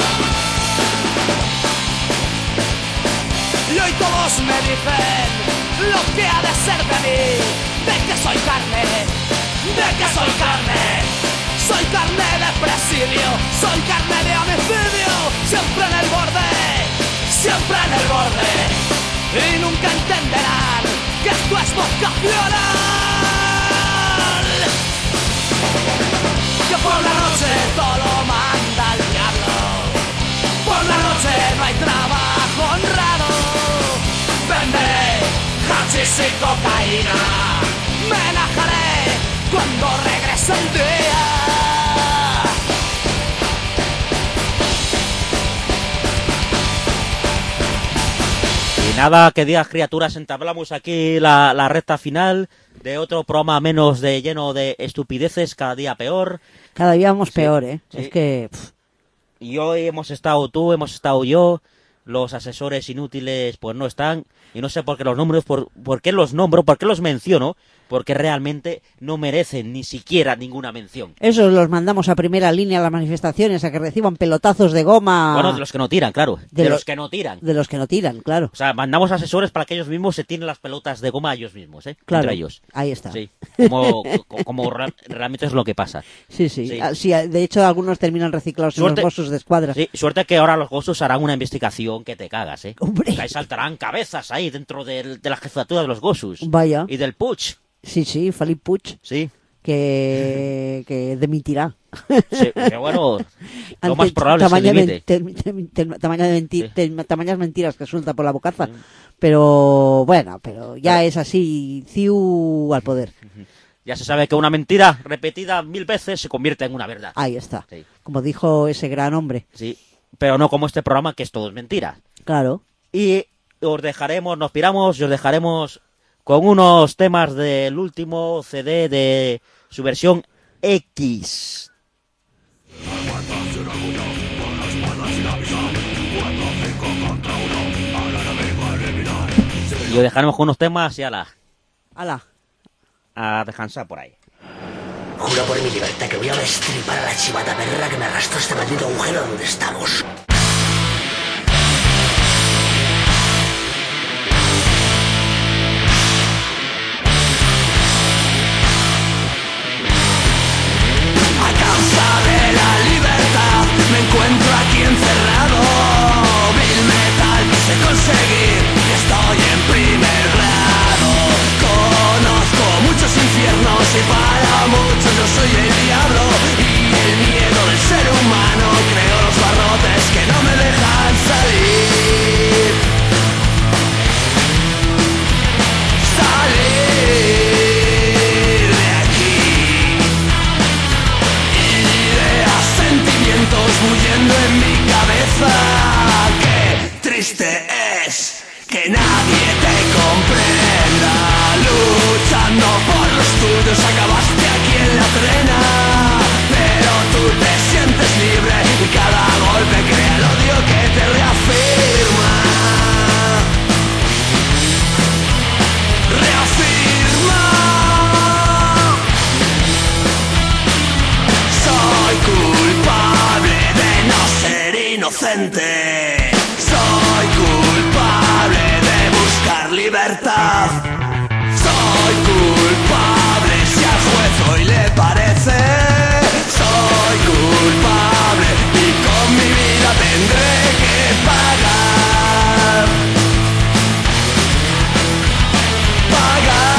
Y hoy todos me dicen lo que ha de ser de mí. De que soy carne, de que soy carne. Soy carne de presidio, soy carne de homicidio. Siempre en el borde, siempre en el borde. Y nunca entenderán que esto es vocacional. Que por la noche todo lo manda el diablo. Por la noche no hay trabajo honrado. Venderé hachís y cocaína. Me enajaré cuando regrese el día. Y nada, que digas, criaturas, entablamos aquí la, la recta final de otro programa menos de lleno de estupideces, cada día peor. Cada día vamos Sí, peor, ¿eh? sí. Es que... pff, Y hoy hemos estado tú, hemos estado yo, los asesores inútiles pues no están, y no sé por qué los nombro, por, por qué los nombro, por qué los menciono, porque realmente no merecen ni siquiera ninguna mención. Esos los mandamos a primera línea a las manifestaciones a que reciban pelotazos de goma. Bueno, de los que no tiran, claro, de, De los lo- que no tiran. De los que no tiran, claro. O sea, mandamos asesores para que ellos mismos se tiren las pelotas de goma a ellos mismos, ¿eh? Claro, Entre ellos. ahí está. Sí, como, co- como ra- realmente es lo que pasa. Sí, sí. Sí. Ah, sí, de hecho, algunos terminan reciclados Suerte- en los Gossos de escuadra. Sí, suerte que ahora los Gossos harán una investigación que te cagas, ¿eh? Hombre. Que ahí saltarán cabezas ahí dentro del- de la jefatura de los Gossos. Vaya. Y del Puig. Sí, sí, Felip Puig, Sí. que, que demitirá. Sí, pero bueno, lo Ante más probable es que tamaña dimite. de, tem- tem- tem- tamaña de menti- Sí. tem- tamañas mentiras que suelta por la bocaza. Pero bueno, pero ya es así, ciu al poder. Ya se sabe que una mentira repetida mil veces se convierte en una verdad. Ahí está. Sí. Como dijo ese gran hombre. Sí, pero no como este programa que es todo es mentira. Claro. Y os dejaremos, nos piramos y os dejaremos con unos temas del último C D de su versión X. Y os dejaremos con unos temas y ala, Ala. a descansar por ahí. Juro por mi libertad que voy a destripar a la chivata perra que me arrastró a este maldito agujero donde estamos. A causa de la libertad me encuentro aquí encerrado. Bill Metal quise conseguir y estoy en primer grado. Conozco muchos infiernos y para muchos yo soy el diablo. Y el miedo del ser humano creo los barrotes que no me dejan salir. Salir de aquí. Ideas, sentimientos huyendo en mi cabeza. Qué triste es que nadie te comprenda. Luchando por los tuyos acabaste aquí en la trena. Pero tú te sientes libre y cada golpe crea el odio que te reafirma. Reafirma. Soy culpable de no ser inocente. Soy culpable de buscar libertad. Soy culpable si al juez hoy le parece. Soy culpable y con mi vida tendré que pagar. Pagar.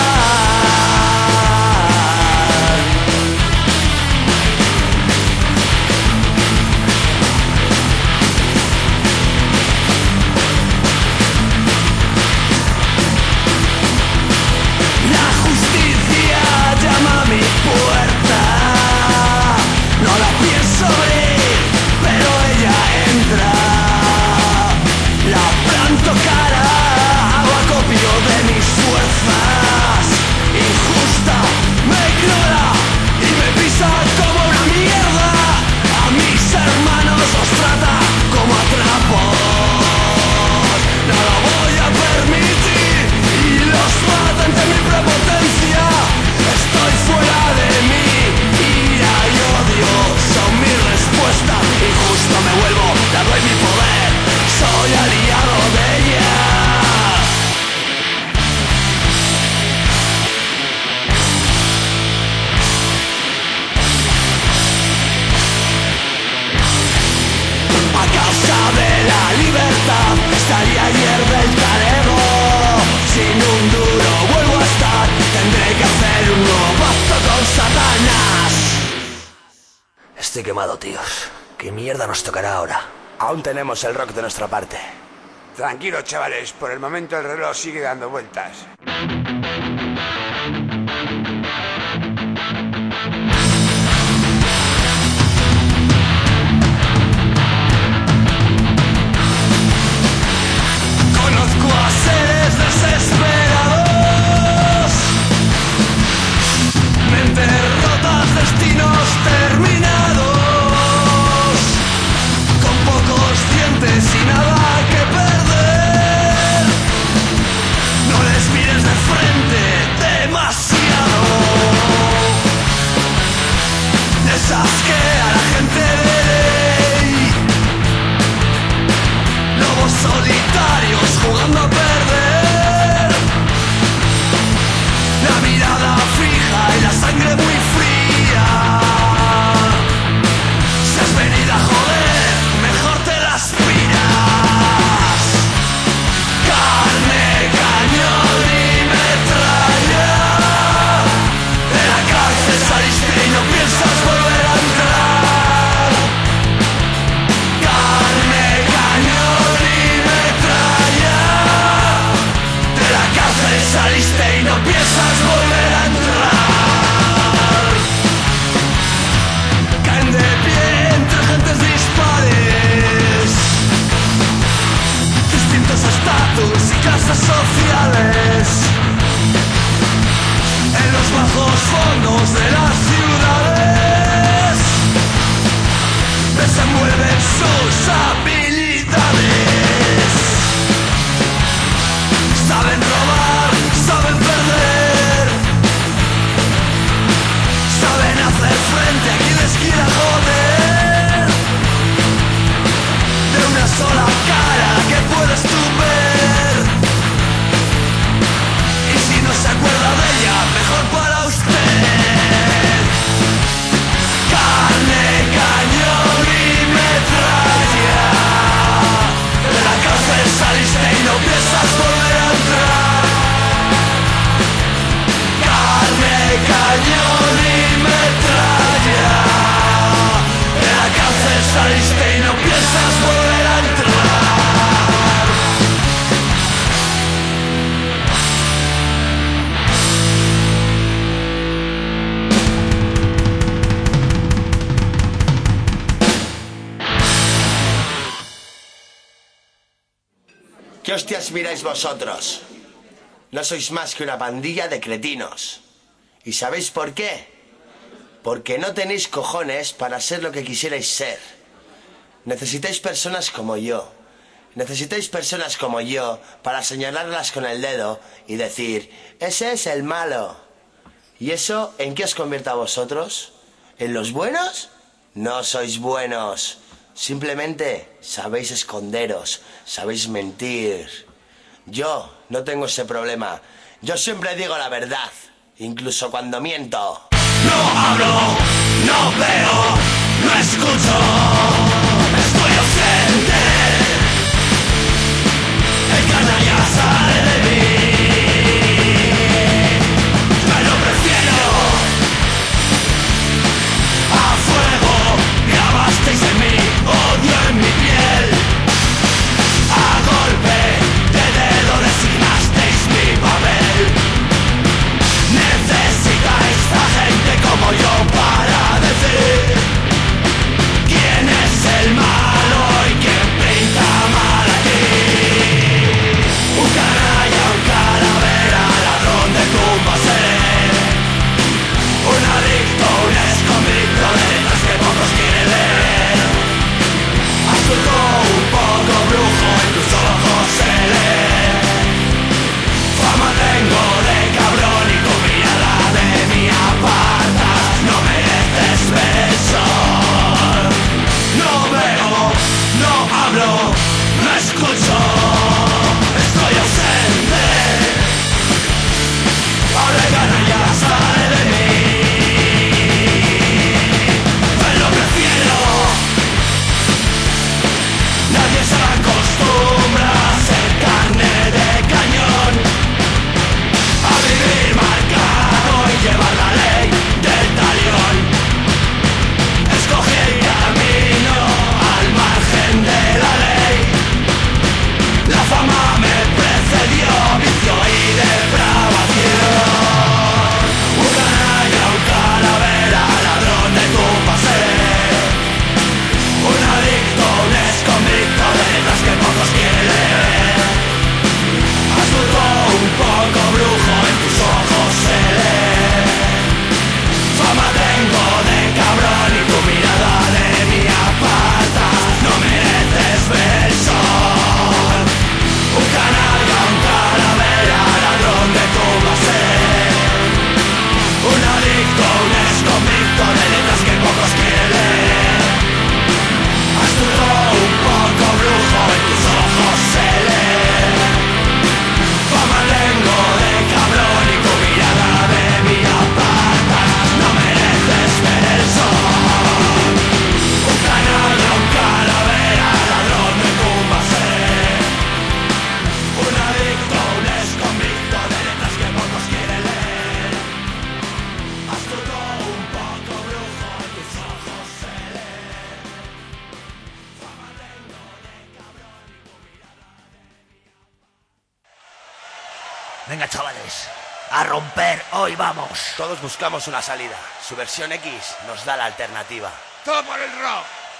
la libertad estaría ayer del talego. Sin un duro vuelvo a estar, tendré que hacer un nuevo pacto con Satanás. Estoy quemado, tíos. ¿Qué mierda nos tocará ahora? Aún tenemos el rock de nuestra parte. Tranquilos, chavales, por el momento el reloj sigue dando vueltas. Conozco a seres desesperados, mentes rotas, destinos terminados, con pocos dientes y nada que perder. No les mires de frente demasiado. De esas que a la gente de ley, lobos solitarios jugando a perder. La mirada fija y la sangre muy fría. Si has venido a joder, mejor te las piras. Carne, cañón y metralla. De la cárcel saliste y no piensas volver a entrar. Carne, cañón y metralla. De la cárcel saliste y no piensas volver a entrar. Caen de pie entre gentes dispares, distintos estatus y clases sociales. En los bajos fondos de las ciudades desenvuelven sus habilidades. Saben robar, saben perder, saben hacer frente a quien les quiera joder. De una sola cara que puedes tú ver, y si no se acuerda de ella, mejor para usted. Carne, cañón y metralla. De la cárcel saliste y no piensas volver a entrar. Carne, cañón y metralla. De la cárcel saliste y no piensas volver a entrar. ¿Qué hostias miráis vosotros? No sois más que una pandilla de cretinos. ¿Y sabéis por qué? Porque no tenéis cojones para ser lo que quisierais ser. Necesitáis personas como yo. Necesitáis personas como yo para señalarlas con el dedo y decir, ese es el malo. ¿Y eso en qué os convierte a vosotros? ¿En los buenos? No sois buenos. Simplemente sabéis esconderos, sabéis mentir. Yo no tengo ese problema. Yo siempre digo la verdad, incluso cuando miento. No hablo, no veo, no escucho, estoy ausente. El canalla sale de mí, pero prefiero a fuego. Grabasteis en mí, odio en mi piel. A golpe de dedo designasteis mi papel. Necesitáis a gente como yo para decir quién es Venga, chavales, a romper, hoy vamos. Todos buscamos una salida. Su versión X nos da la alternativa. ¡Todo por el rock!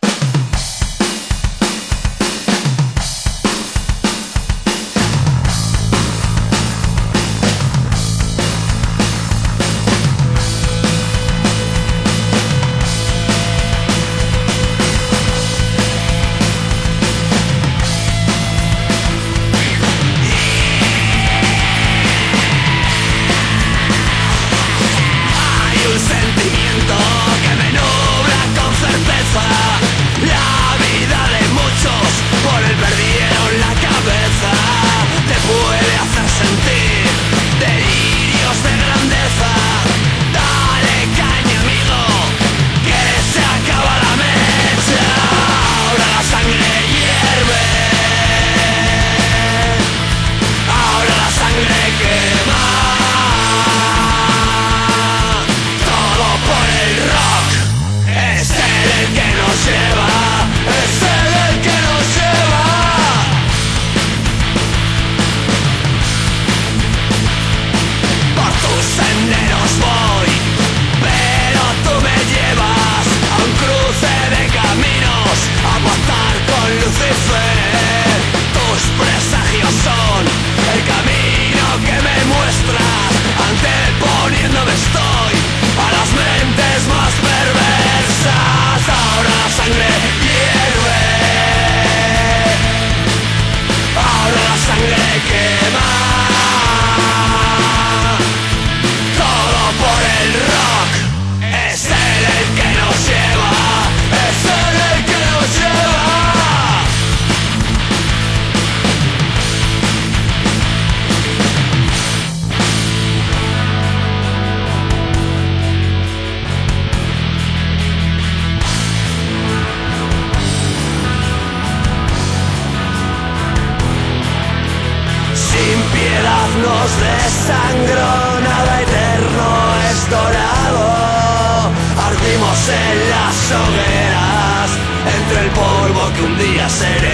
Nos desangró, nada eterno es dorado. Ardimos en las hogueras, entre el polvo que un día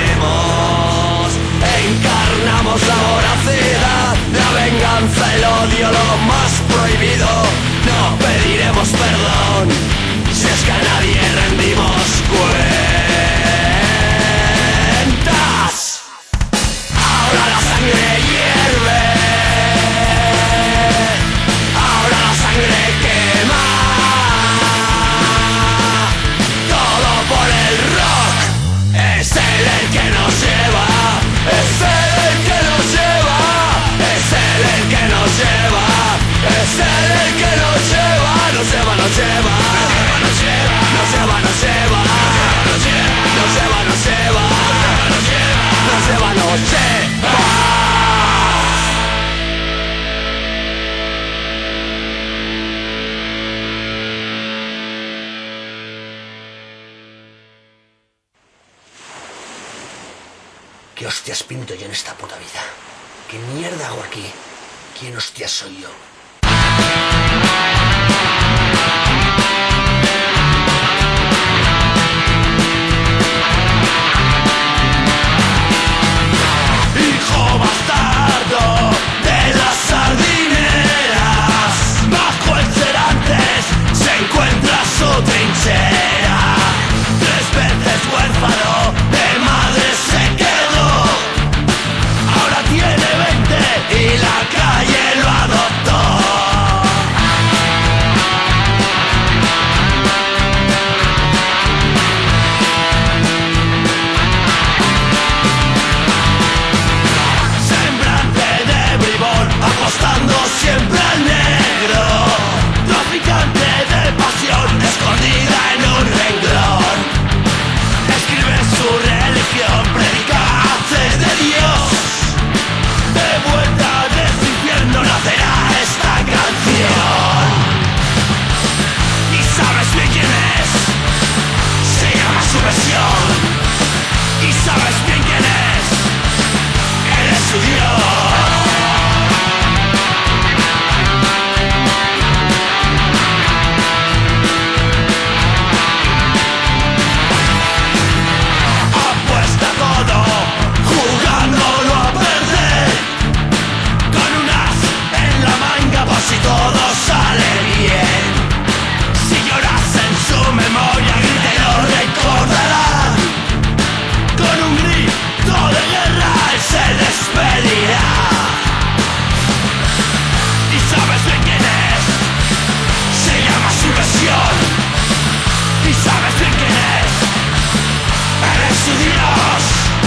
seremos. Encarnamos la voracidad, la venganza, el odio, lo más prohibido. No pediremos perdón, si es que a nadie rendimos cuentas. Ahora la sangre hierve, es él el que nos lleva, nos lleva, nos lleva, nos lleva, nos lleva, nos lleva, nos lleva, nos lleva, nos lleva, nos lleva. ¿Qué hostias pinto yo en esta puta vida? ¿Qué mierda hago aquí? ¿Quién hostias soy yo?